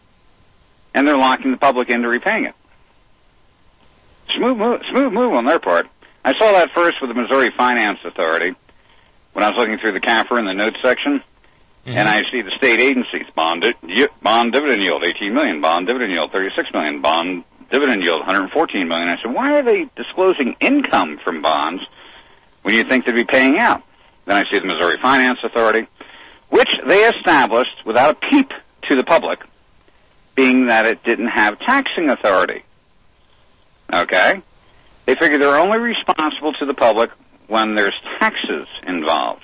and they're locking the public into repaying it. Smooth move, smooth move on their part. I saw that first with the Missouri Finance Authority when I was looking through the C A F R in the notes section, mm-hmm. and I see the state agencies, bond, di- bond dividend yield, eighteen million dollars, bond dividend yield, thirty-six million dollars, bond dividend yield, one hundred fourteen million dollars. I said, why are they disclosing income from bonds when you think they'd be paying out? Then I see the Missouri Finance Authority, which they established without a peep to the public, being that it didn't have taxing authority. Okay? They figure they're only responsible to the public when there's taxes involved.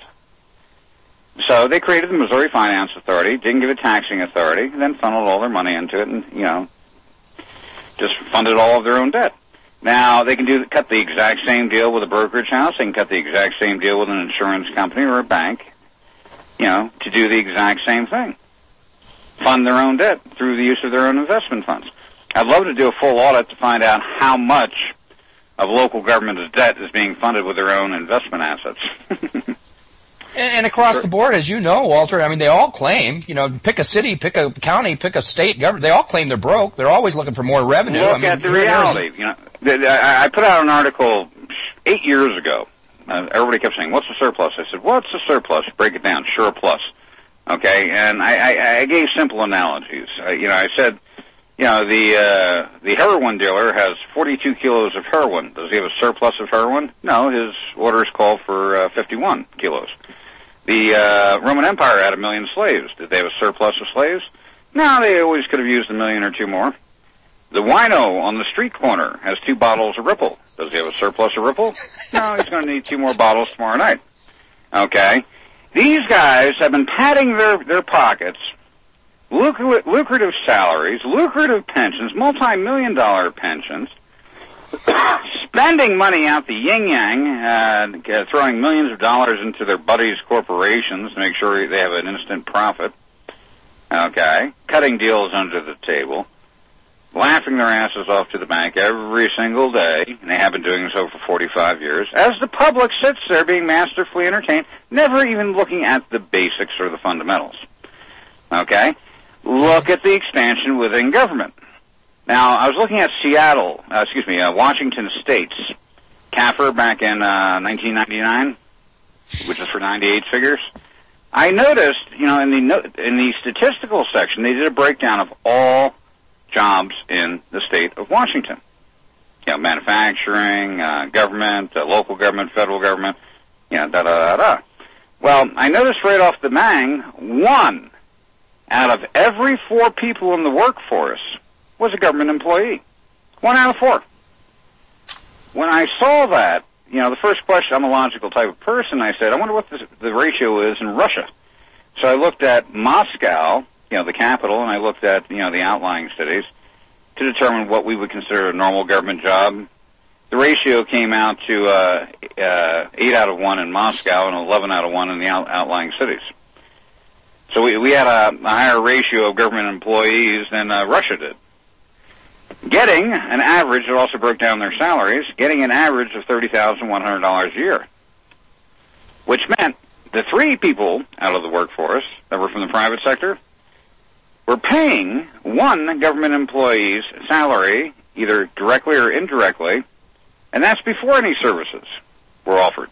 So they created the Missouri Finance Authority, didn't give it taxing authority, and then funneled all their money into it and, you know, just funded all of their own debt. Now, they can do cut the exact same deal with a brokerage house. They can cut the exact same deal with an insurance company or a bank, you know, to do the exact same thing. Fund their own debt through the use of their own investment funds. I'd love to do a full audit to find out how much of local government's debt is being funded with their own investment assets. and, and across the board, as you know, Walter, I mean, they all claim, you know, pick a city, pick a county, pick a state government, they all claim they're broke. They're always looking for more revenue. Look I mean, at the reality. You know, I put out an article eight years ago. Uh, everybody kept saying, what's the surplus? I said, what's the surplus? Break it down. Sure plus. Okay, and I, I, I gave simple analogies. Uh, you know, I said, you know, the uh, the heroin dealer has forty-two kilos of heroin. Does he have a surplus of heroin? No, his orders call for uh, fifty-one kilos. The uh, Roman Empire had a million slaves. Did they have a surplus of slaves? No, they always could have used a million or two more. The wino on the street corner has two bottles of Ripple. Does he have a surplus of Ripple? No, he's going to need two more bottles tomorrow night. Okay? These guys have been padding their, their pockets, lucrative, lucrative salaries, lucrative pensions, multi-million dollar pensions, spending money out the yin-yang, uh, throwing millions of dollars into their buddies' corporations to make sure they have an instant profit. Okay? Cutting deals under the table, laughing their asses off to the bank every single day, and they have been doing so for forty-five years, as the public sits there being masterfully entertained, never even looking at the basics or the fundamentals. Okay? Look at the expansion within government. Now, I was looking at Seattle, uh, excuse me, uh, Washington State's C A F R back in uh, nineteen ninety-nine, which is for ninety-eight figures. I noticed, you know, in the no- in the statistical section, they did a breakdown of all jobs in the state of Washington. You know, manufacturing, uh, government, uh, local government, federal government, you know, da-da-da-da. Well, I noticed right off the bang, one out of every four people in the workforce was a government employee. One out of four. When I saw that, you know, the first question, I'm a logical type of person, I said, I wonder what the, the ratio is in Russia. So I looked at Moscow, you know, the capital, and I looked at, you know, the outlying cities to determine what we would consider a normal government job. The ratio came out to uh, uh, eight out of one in Moscow and eleven out of one in the out- outlying cities. So we, we had a, a higher ratio of government employees than uh, Russia did. Getting an average, it also broke down their salaries, getting an average of thirty thousand one hundred dollars a year, which meant the three people out of the workforce that were from the private sector were paying one government employee's salary, either directly or indirectly, and that's before any services were offered.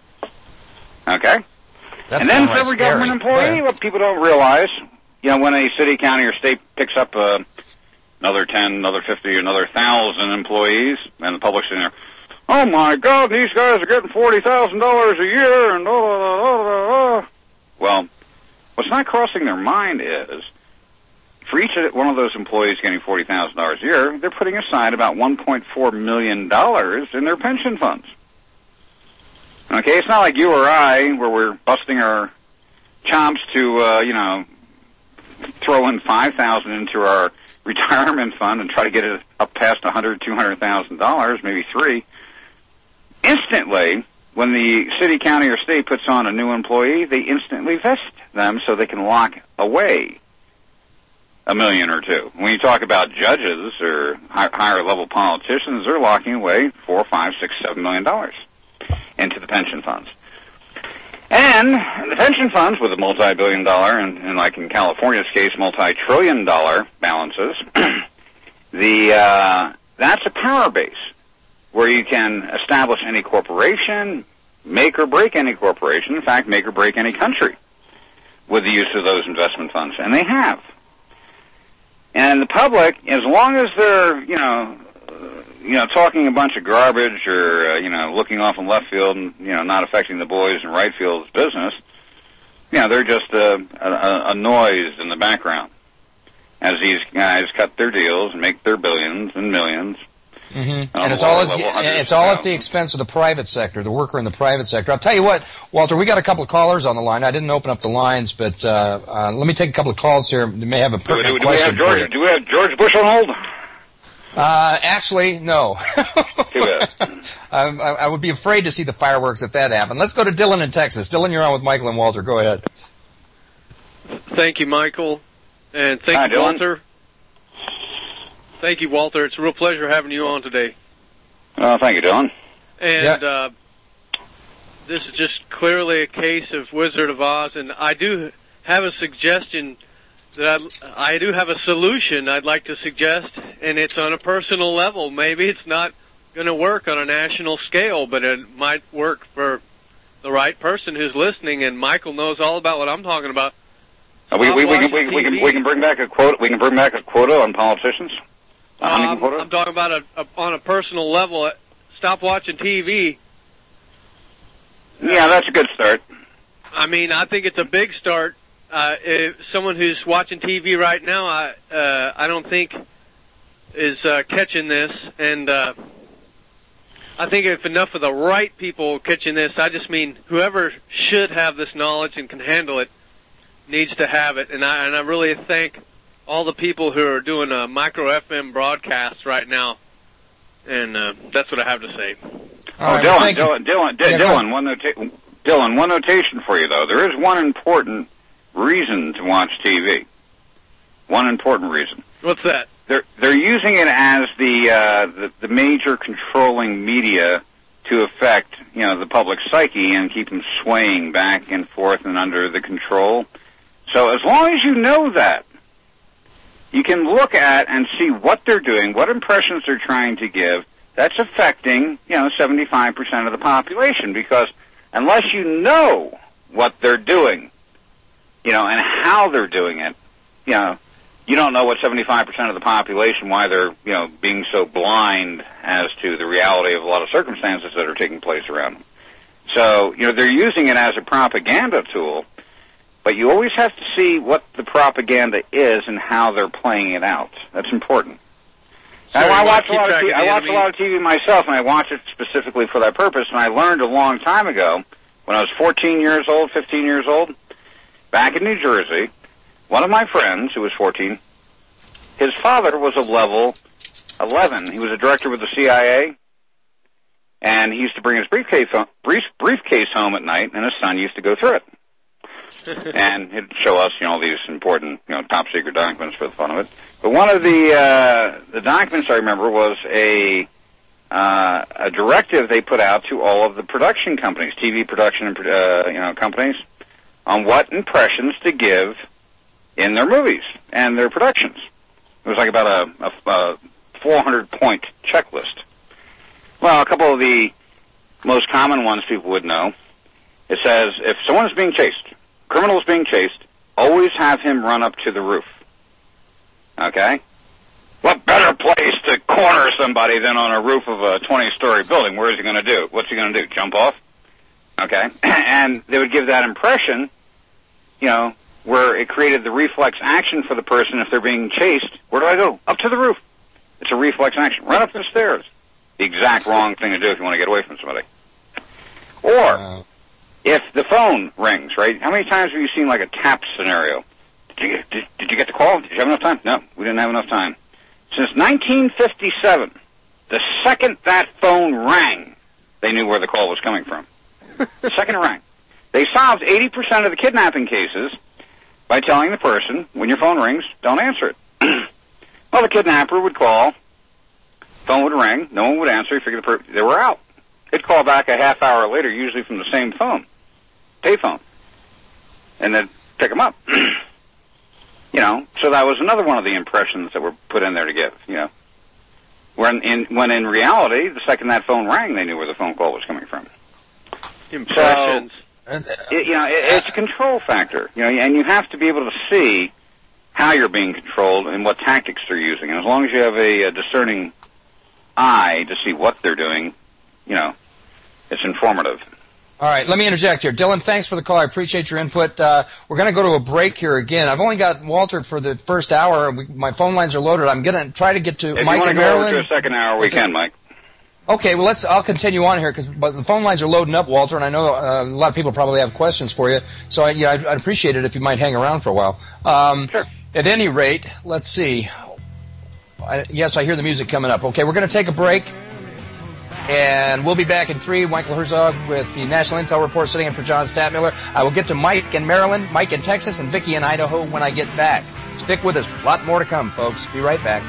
Okay? That's and then for every scary. government employee, yeah. what people don't realize, you know, when a city, county, or state picks up uh, another ten, another fifty, another one thousand employees, and the public's in there, oh my God, these guys are getting forty thousand dollars a year, and blah, blah, blah, blah, blah. Well, what's not crossing their mind is, for each one of those employees getting forty thousand dollars a year, they're putting aside about one point four million dollars in their pension funds. Okay, it's not like you or I, where we're busting our chops to, uh, you know, throw in five thousand dollars into our retirement fund and try to get it up past one hundred thousand dollars, two hundred thousand dollars, maybe three. Instantly, when the city, county, or state puts on a new employee, they instantly vest them so they can lock away a million or two. When you talk about judges or high, higher level politicians, they're locking away four, five, six, seven million dollars into the pension funds. And the pension funds with a multi-billion dollar, and, and like in California's case, multi-trillion dollar balances, the uh, that's a power base where you can establish any corporation, make or break any corporation, in fact, make or break any country with the use of those investment funds. And they have. And the public, as long as they're, you know, you know, talking a bunch of garbage or, uh, you know, looking off in left field and, you know, not affecting the boys in right field's business, you know, they're just a, a, a noise in the background as these guys cut their deals and make their billions and millions. Mm-hmm. And it's all, it's all at the expense of the private sector, the worker in the private sector. I'll tell you what, Walter, we got a couple of callers on the line. I didn't open up the lines, but uh, uh, let me take a couple of calls here. They may have a pertinent do, do, do question we have George, for you. Do we have George Bush on hold? Uh, actually, no. Too bad. I, I would be afraid to see the fireworks if that happened. Let's go to Dylan in Texas. Dylan, you're on with Michael and Walter. Go ahead. Thank you, Michael. And thank Hi, you, Dylan. Walter. Thank you, Walter. It's a real pleasure having you on today. Oh, thank you, Dylan. And Yeah. uh, this is just clearly a case of Wizard of Oz, and I do have a suggestion that I, I do have a solution I'd like to suggest, and it's on a personal level. Maybe it's not going to work on a national scale, but it might work for the right person who's listening, and Michael knows all about what I'm talking about. Uh, we, we, we, can, we, we, can, we can bring back a quote. We can bring back a quota on politicians. A Uh, hunting I'm, quota? I'm talking about a, a, on a personal level. Stop watching T V. Yeah, that's a good start. I mean, I think it's a big start. Uh, if someone who's watching T V right now, I uh, I don't think is uh, catching this, and uh, I think if enough of the right people are catching this, I just mean whoever should have this knowledge and can handle it needs to have it, and I and I really thank all the people who are doing a micro F M broadcast right now, and uh, that's what I have to say. Oh, right, Dylan, thank you. Dylan, Dylan, Dylan, Yeah, go Dylan, one nota- Dylan, one notation for you, though. There is one important reason to watch T V. One important reason. What's that? They're they're using it as the uh, the, the major controlling media to affect, you know, the public psyche and keep them swaying back and forth and under the control. So as long as you know that, you can look at and see what they're doing, what impressions they're trying to give. That's affecting, you know, seventy-five percent of the population, because unless you know what they're doing, you know, and how they're doing it, you know, you don't know what seventy-five percent of the population, why they're, you know, being so blind as to the reality of a lot of circumstances that are taking place around them. So, you know, they're using it as a propaganda tool, but you always have to see what the propaganda is and how they're playing it out. That's important. So I, I you watch wanna a lot keep of T V. track of I the watch a enemy? lot of T V myself, and I watch it specifically for that purpose. And I learned a long time ago, when I was fourteen years old, fifteen years old, back in New Jersey, one of my friends who was fourteen, his father was a level eleven. He was a director with the C I A, and he used to bring his briefcase home, brief, briefcase home at night, and his son used to go through it. And he'd show us, you know, all these important, you know, top secret documents for the fun of it. But one of the uh, the documents I remember was a uh, a directive they put out to all of the production companies, T V production and uh, you know companies, on what impressions to give in their movies and their productions. It was like about a, a, a four hundred point checklist. Well, a couple of the most common ones people would know. It says, if someone is being chased, criminal is being chased, always have him run up to the roof. Okay? What better place to corner somebody than on a roof of a twenty-story building? Where is he going to do? What's he going to do? Jump off? Okay? And they would give that impression, you know, where it created the reflex action for the person if they're being chased. Where do I go? Up to the roof. It's a reflex action. Run up the stairs. The exact wrong thing to do if you want to get away from somebody. Or, if the phone rings, right? How many times have you seen like a tap scenario? Did you, did, did you get the call? Did you have enough time? No, we didn't have enough time. Since nineteen fifty-seven, the second that phone rang, they knew where the call was coming from. The second it rang. They solved eighty percent of the kidnapping cases by telling the person, when your phone rings, don't answer it. Well, the kidnapper would call, phone would ring, no one would answer, you figure the per- they were out. They'd call back a half hour later, usually from the same phone, payphone, and then pick them up. You know, so that was another one of the impressions that were put in there to give, you know. When in, when in reality, the second that phone rang, they knew where the phone call was coming from. Impressions. So, it, you know, it, it's a control factor, you know, and you have to be able to see how you're being controlled and what tactics they're using. And as long as you have a, a discerning eye to see what they're doing, you know, it's informative. All right, let me interject here. Dylan, thanks for the call. I appreciate your input. Uh, we're going to go to a break here again. I've only got Walter for the first hour. We, my phone lines are loaded. I'm going to try to get to if Mike and Maryland. If you want to go over to a second hour, we What's can, it? Mike. Okay, well, let's. I'll continue on here because the phone lines are loading up, Walter, and I know uh, a lot of people probably have questions for you. So, I, yeah, I'd, I'd appreciate it if you might hang around for a while. Um, sure. At any rate, let's see. I, yes, I hear the music coming up. Okay, we're going to take a break. And we'll be back in three. Michael Herzog with the National Intel Report sitting in for John Stadtmiller. I will get to Mike in Maryland, Mike in Texas, and Vicki in Idaho when I get back. Stick with us. A lot more to come, folks. Be right back.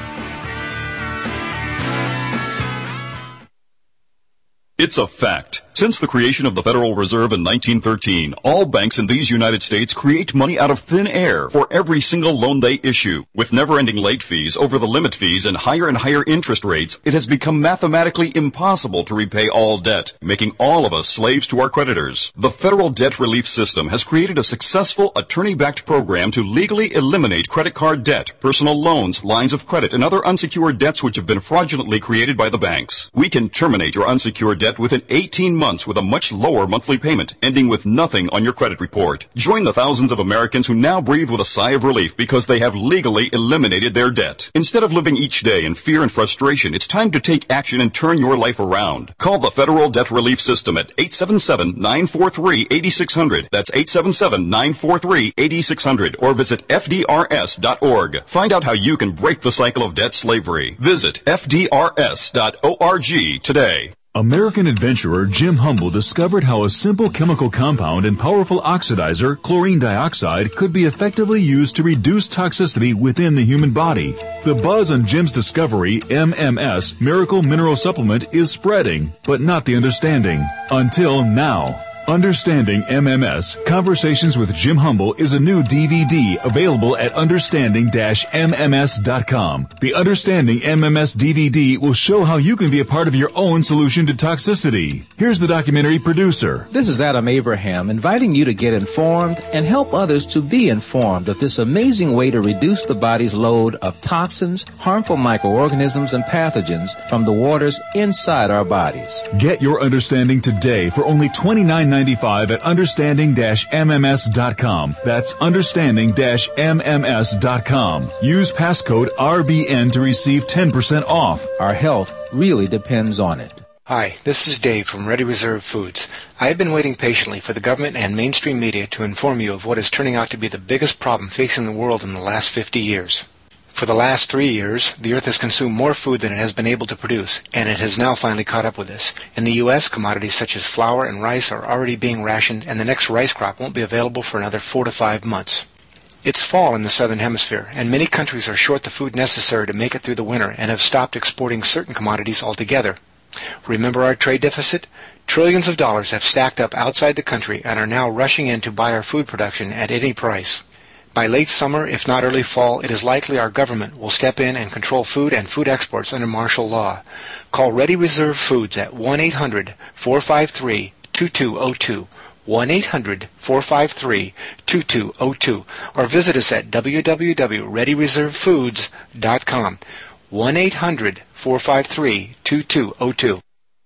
It's a fact. Since the creation of the Federal Reserve in nineteen thirteen, all banks in these United States create money out of thin air for every single loan they issue. With never-ending late fees, over the limit fees, and higher and higher interest rates, it has become mathematically impossible to repay all debt, making all of us slaves to our creditors. The Federal Debt Relief System has created a successful attorney-backed program to legally eliminate credit card debt, personal loans, lines of credit, and other unsecured debts which have been fraudulently created by the banks. We can terminate your unsecured debt within eighteen months with a much lower monthly payment, ending with nothing on your credit report. Join the thousands of Americans who now breathe with a sigh of relief because they have legally eliminated their debt. Instead of living each day in fear and frustration, it's time to take action and turn your life around. Call the Federal Debt Relief System at eight seven seven, nine four three, eight six zero zero. That's eight seven seven, nine four three, eight six zero zero. Or visit F D R S dot org. Find out how you can break the cycle of debt slavery. Visit F D R S dot org today. American adventurer Jim Humble discovered how a simple chemical compound and powerful oxidizer, chlorine dioxide, could be effectively used to reduce toxicity within the human body. The buzz on Jim's discovery, M M S, Miracle Mineral Supplement, is spreading, but not the understanding. Until now. Understanding M M S, Conversations with Jim Humble is a new D V D available at understanding dash M M S dot com. The Understanding M M S D V D will show how you can be a part of your own solution to toxicity. Here's the documentary producer. This is Adam Abraham inviting you to get informed and help others to be informed of this amazing way to reduce the body's load of toxins, harmful microorganisms, and pathogens from the waters inside our bodies. Get your understanding today for only twenty-nine ninety-five at understanding dash M M S dot com. That's understanding dash M M S dot com. Use passcode R B N to receive ten percent off. Our health really depends on it. Hi, this is Dave from Ready Reserve Foods. I have been waiting patiently for the government and mainstream media to inform you of what is turning out to be the biggest problem facing the world in the last fifty years. For the last three years, the Earth has consumed more food than it has been able to produce, and it has now finally caught up with us. In the U S, commodities such as flour and rice are already being rationed, and the next rice crop won't be available for another four to five months. It's fall in the southern hemisphere, and many countries are short the food necessary to make it through the winter and have stopped exporting certain commodities altogether. Remember our trade deficit? Trillions of dollars have stacked up outside the country and are now rushing in to buy our food production at any price. By late summer, if not early fall, it is likely our government will step in and control food and food exports under martial law. Call Ready Reserve Foods at one eight hundred, four five three, two two zero two, one eight hundred, four five three, two two zero two, or visit us at w w w dot ready reserve foods dot com, one eight hundred, four five three, two two zero two.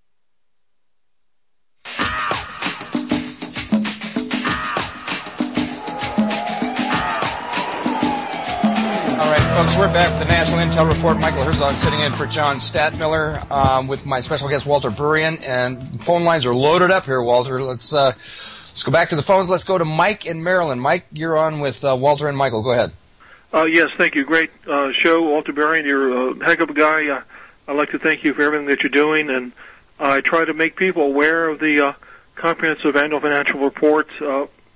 Folks, we're back with the National Intel Report. Michael Herzog sitting in for John Stadtmiller um, with my special guest, Walter Burian. And phone lines are loaded up here, Walter. Let's uh, let's go back to the phones. Let's go to Mike in Maryland. Mike, you're on with uh, Walter and Michael. Go ahead. Uh, yes, thank you. Great uh, show, Walter Burian. You're a heck of a guy. Uh, I'd like to thank you for everything that you're doing. And I try to make people aware of the uh, comprehensive annual financial reports. Uh,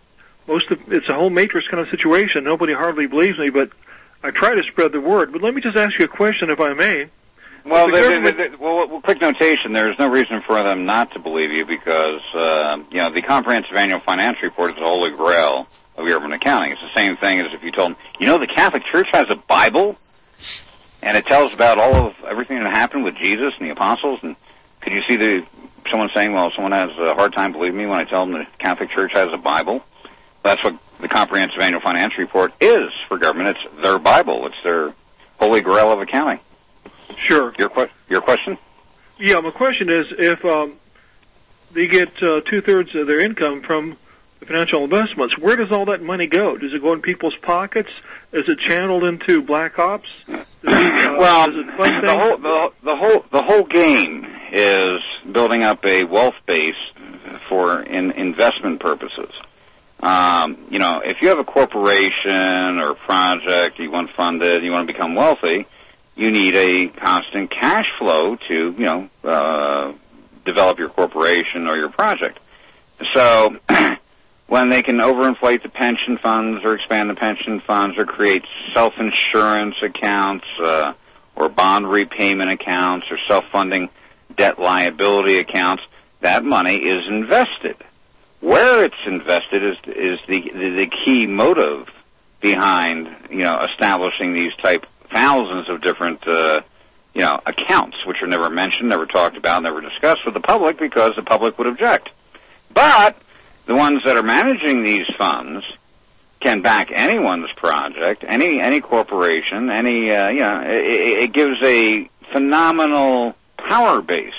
most of it's a whole matrix kind of situation. Nobody hardly believes me, but I try to spread the word. But let me just ask you a question, if I may. Well, The they, they, government- they, well, well, quick notation, there's no reason for them not to believe you because, uh, you know, the Comprehensive Annual Financial Report is the holy grail of government accounting. It's the same thing as if you told them, you know, the Catholic Church has a Bible, and it tells about all of everything that happened with Jesus and the apostles, and could you see the someone saying, well, someone has a hard time believing me when I tell them the Catholic Church has a Bible? That's what the Comprehensive Annual Financial Report is for government. It's their Bible. It's their holy grail of accounting. Sure. Your, que- your question? Yeah, my question is, if um, they get uh, two-thirds of their income from the financial investments, where does all that money go? Does it go in people's pockets? Is it channeled into black ops? Does it, uh, well, does it fund the whole, the, the whole the whole game is building up a wealth base for in investment purposes. Um, you know, if you have a corporation or a project you want funded, you want to become wealthy, you need a constant cash flow to, you know, uh, develop your corporation or your project. So when they can overinflate the pension funds or expand the pension funds or create self-insurance accounts uh, or bond repayment accounts or self-funding debt liability accounts, that money is invested. Where it's invested is is the the, the key motive behind, you know, establishing these type thousands of different uh, you know accounts, which are never mentioned, never talked about, never discussed with the public because the public would object. But the ones that are managing these funds can back anyone's project, any any corporation, any uh, you know. It, it gives a phenomenal power base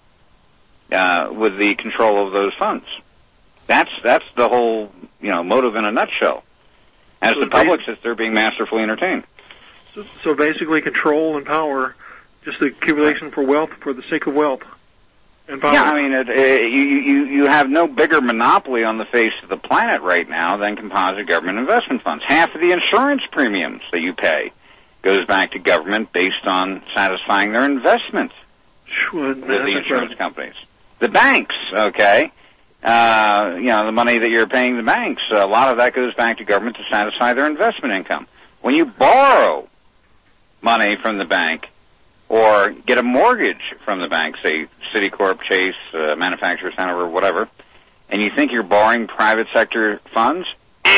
uh, with the control of those funds. That's that's the whole, you know, motive in a nutshell. As So the public sits there being masterfully entertained. So, so basically control and power, just the accumulation for wealth for the sake of wealth and power. Yeah, I mean, it, it, you you you have no bigger monopoly on the face of the planet right now than composite government investment funds. Half of the insurance premiums that you pay goes back to government based on satisfying their investments with the insurance companies. The banks, okay. Uh, you know, the money that you're paying the banks, a lot of that goes back to government to satisfy their investment income. When you borrow money from the bank or get a mortgage from the bank, say Citicorp, Chase, uh, Manufacturers Hanover, whatever, and you think you're borrowing private sector funds,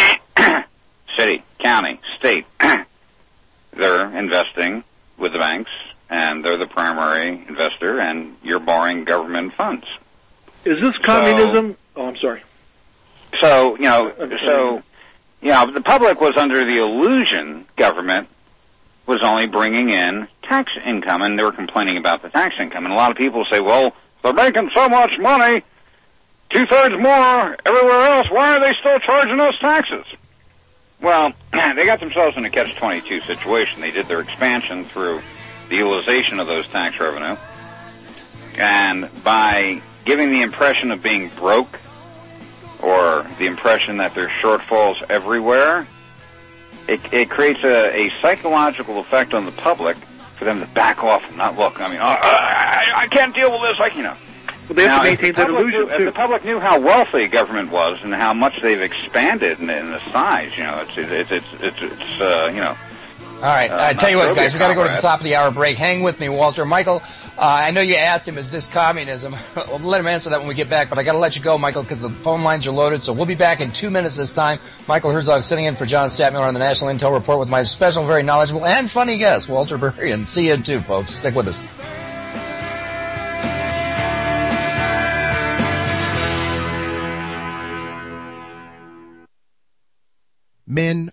city, county, state, they're investing with the banks, and they're the primary investor, and you're borrowing government funds. Is this communism? So, oh, I'm sorry. So, you know, so, you know, the public was under the illusion government was only bringing in tax income, and they were complaining about the tax income. And a lot of people say, well, they're making so much money, two-thirds more everywhere else, why are they still charging us taxes? Well, they got themselves in a catch twenty-two situation. They did their expansion through the utilization of those tax revenue, and by giving the impression of being broke or the impression that there's shortfalls everywhere, it, it creates a, a psychological effect on the public for them to back off and not look. I mean, oh, I, I can't deal with this, like, you know. Well, they have now, to if, the maintain that public illusion, knew, if too. the public knew how wealthy government was and how much they've expanded in, in the size, you know, it's, it's, it's, it's, it's uh, you know. All right. Uh, I tell you what, guys, we got to go to the comrade. top of the hour break. Hang with me, Walter. Michael, uh, I know you asked him, is this communism? We'll let him answer that when we get back, but I got to let you go, Michael, because the phone lines are loaded. So we'll be back in two minutes this time. Michael Herzog sitting in for John Statmiller on the National Intel Report with my special, very knowledgeable, and funny guest, Walter Berrien. See you in two, folks. Stick with us. Men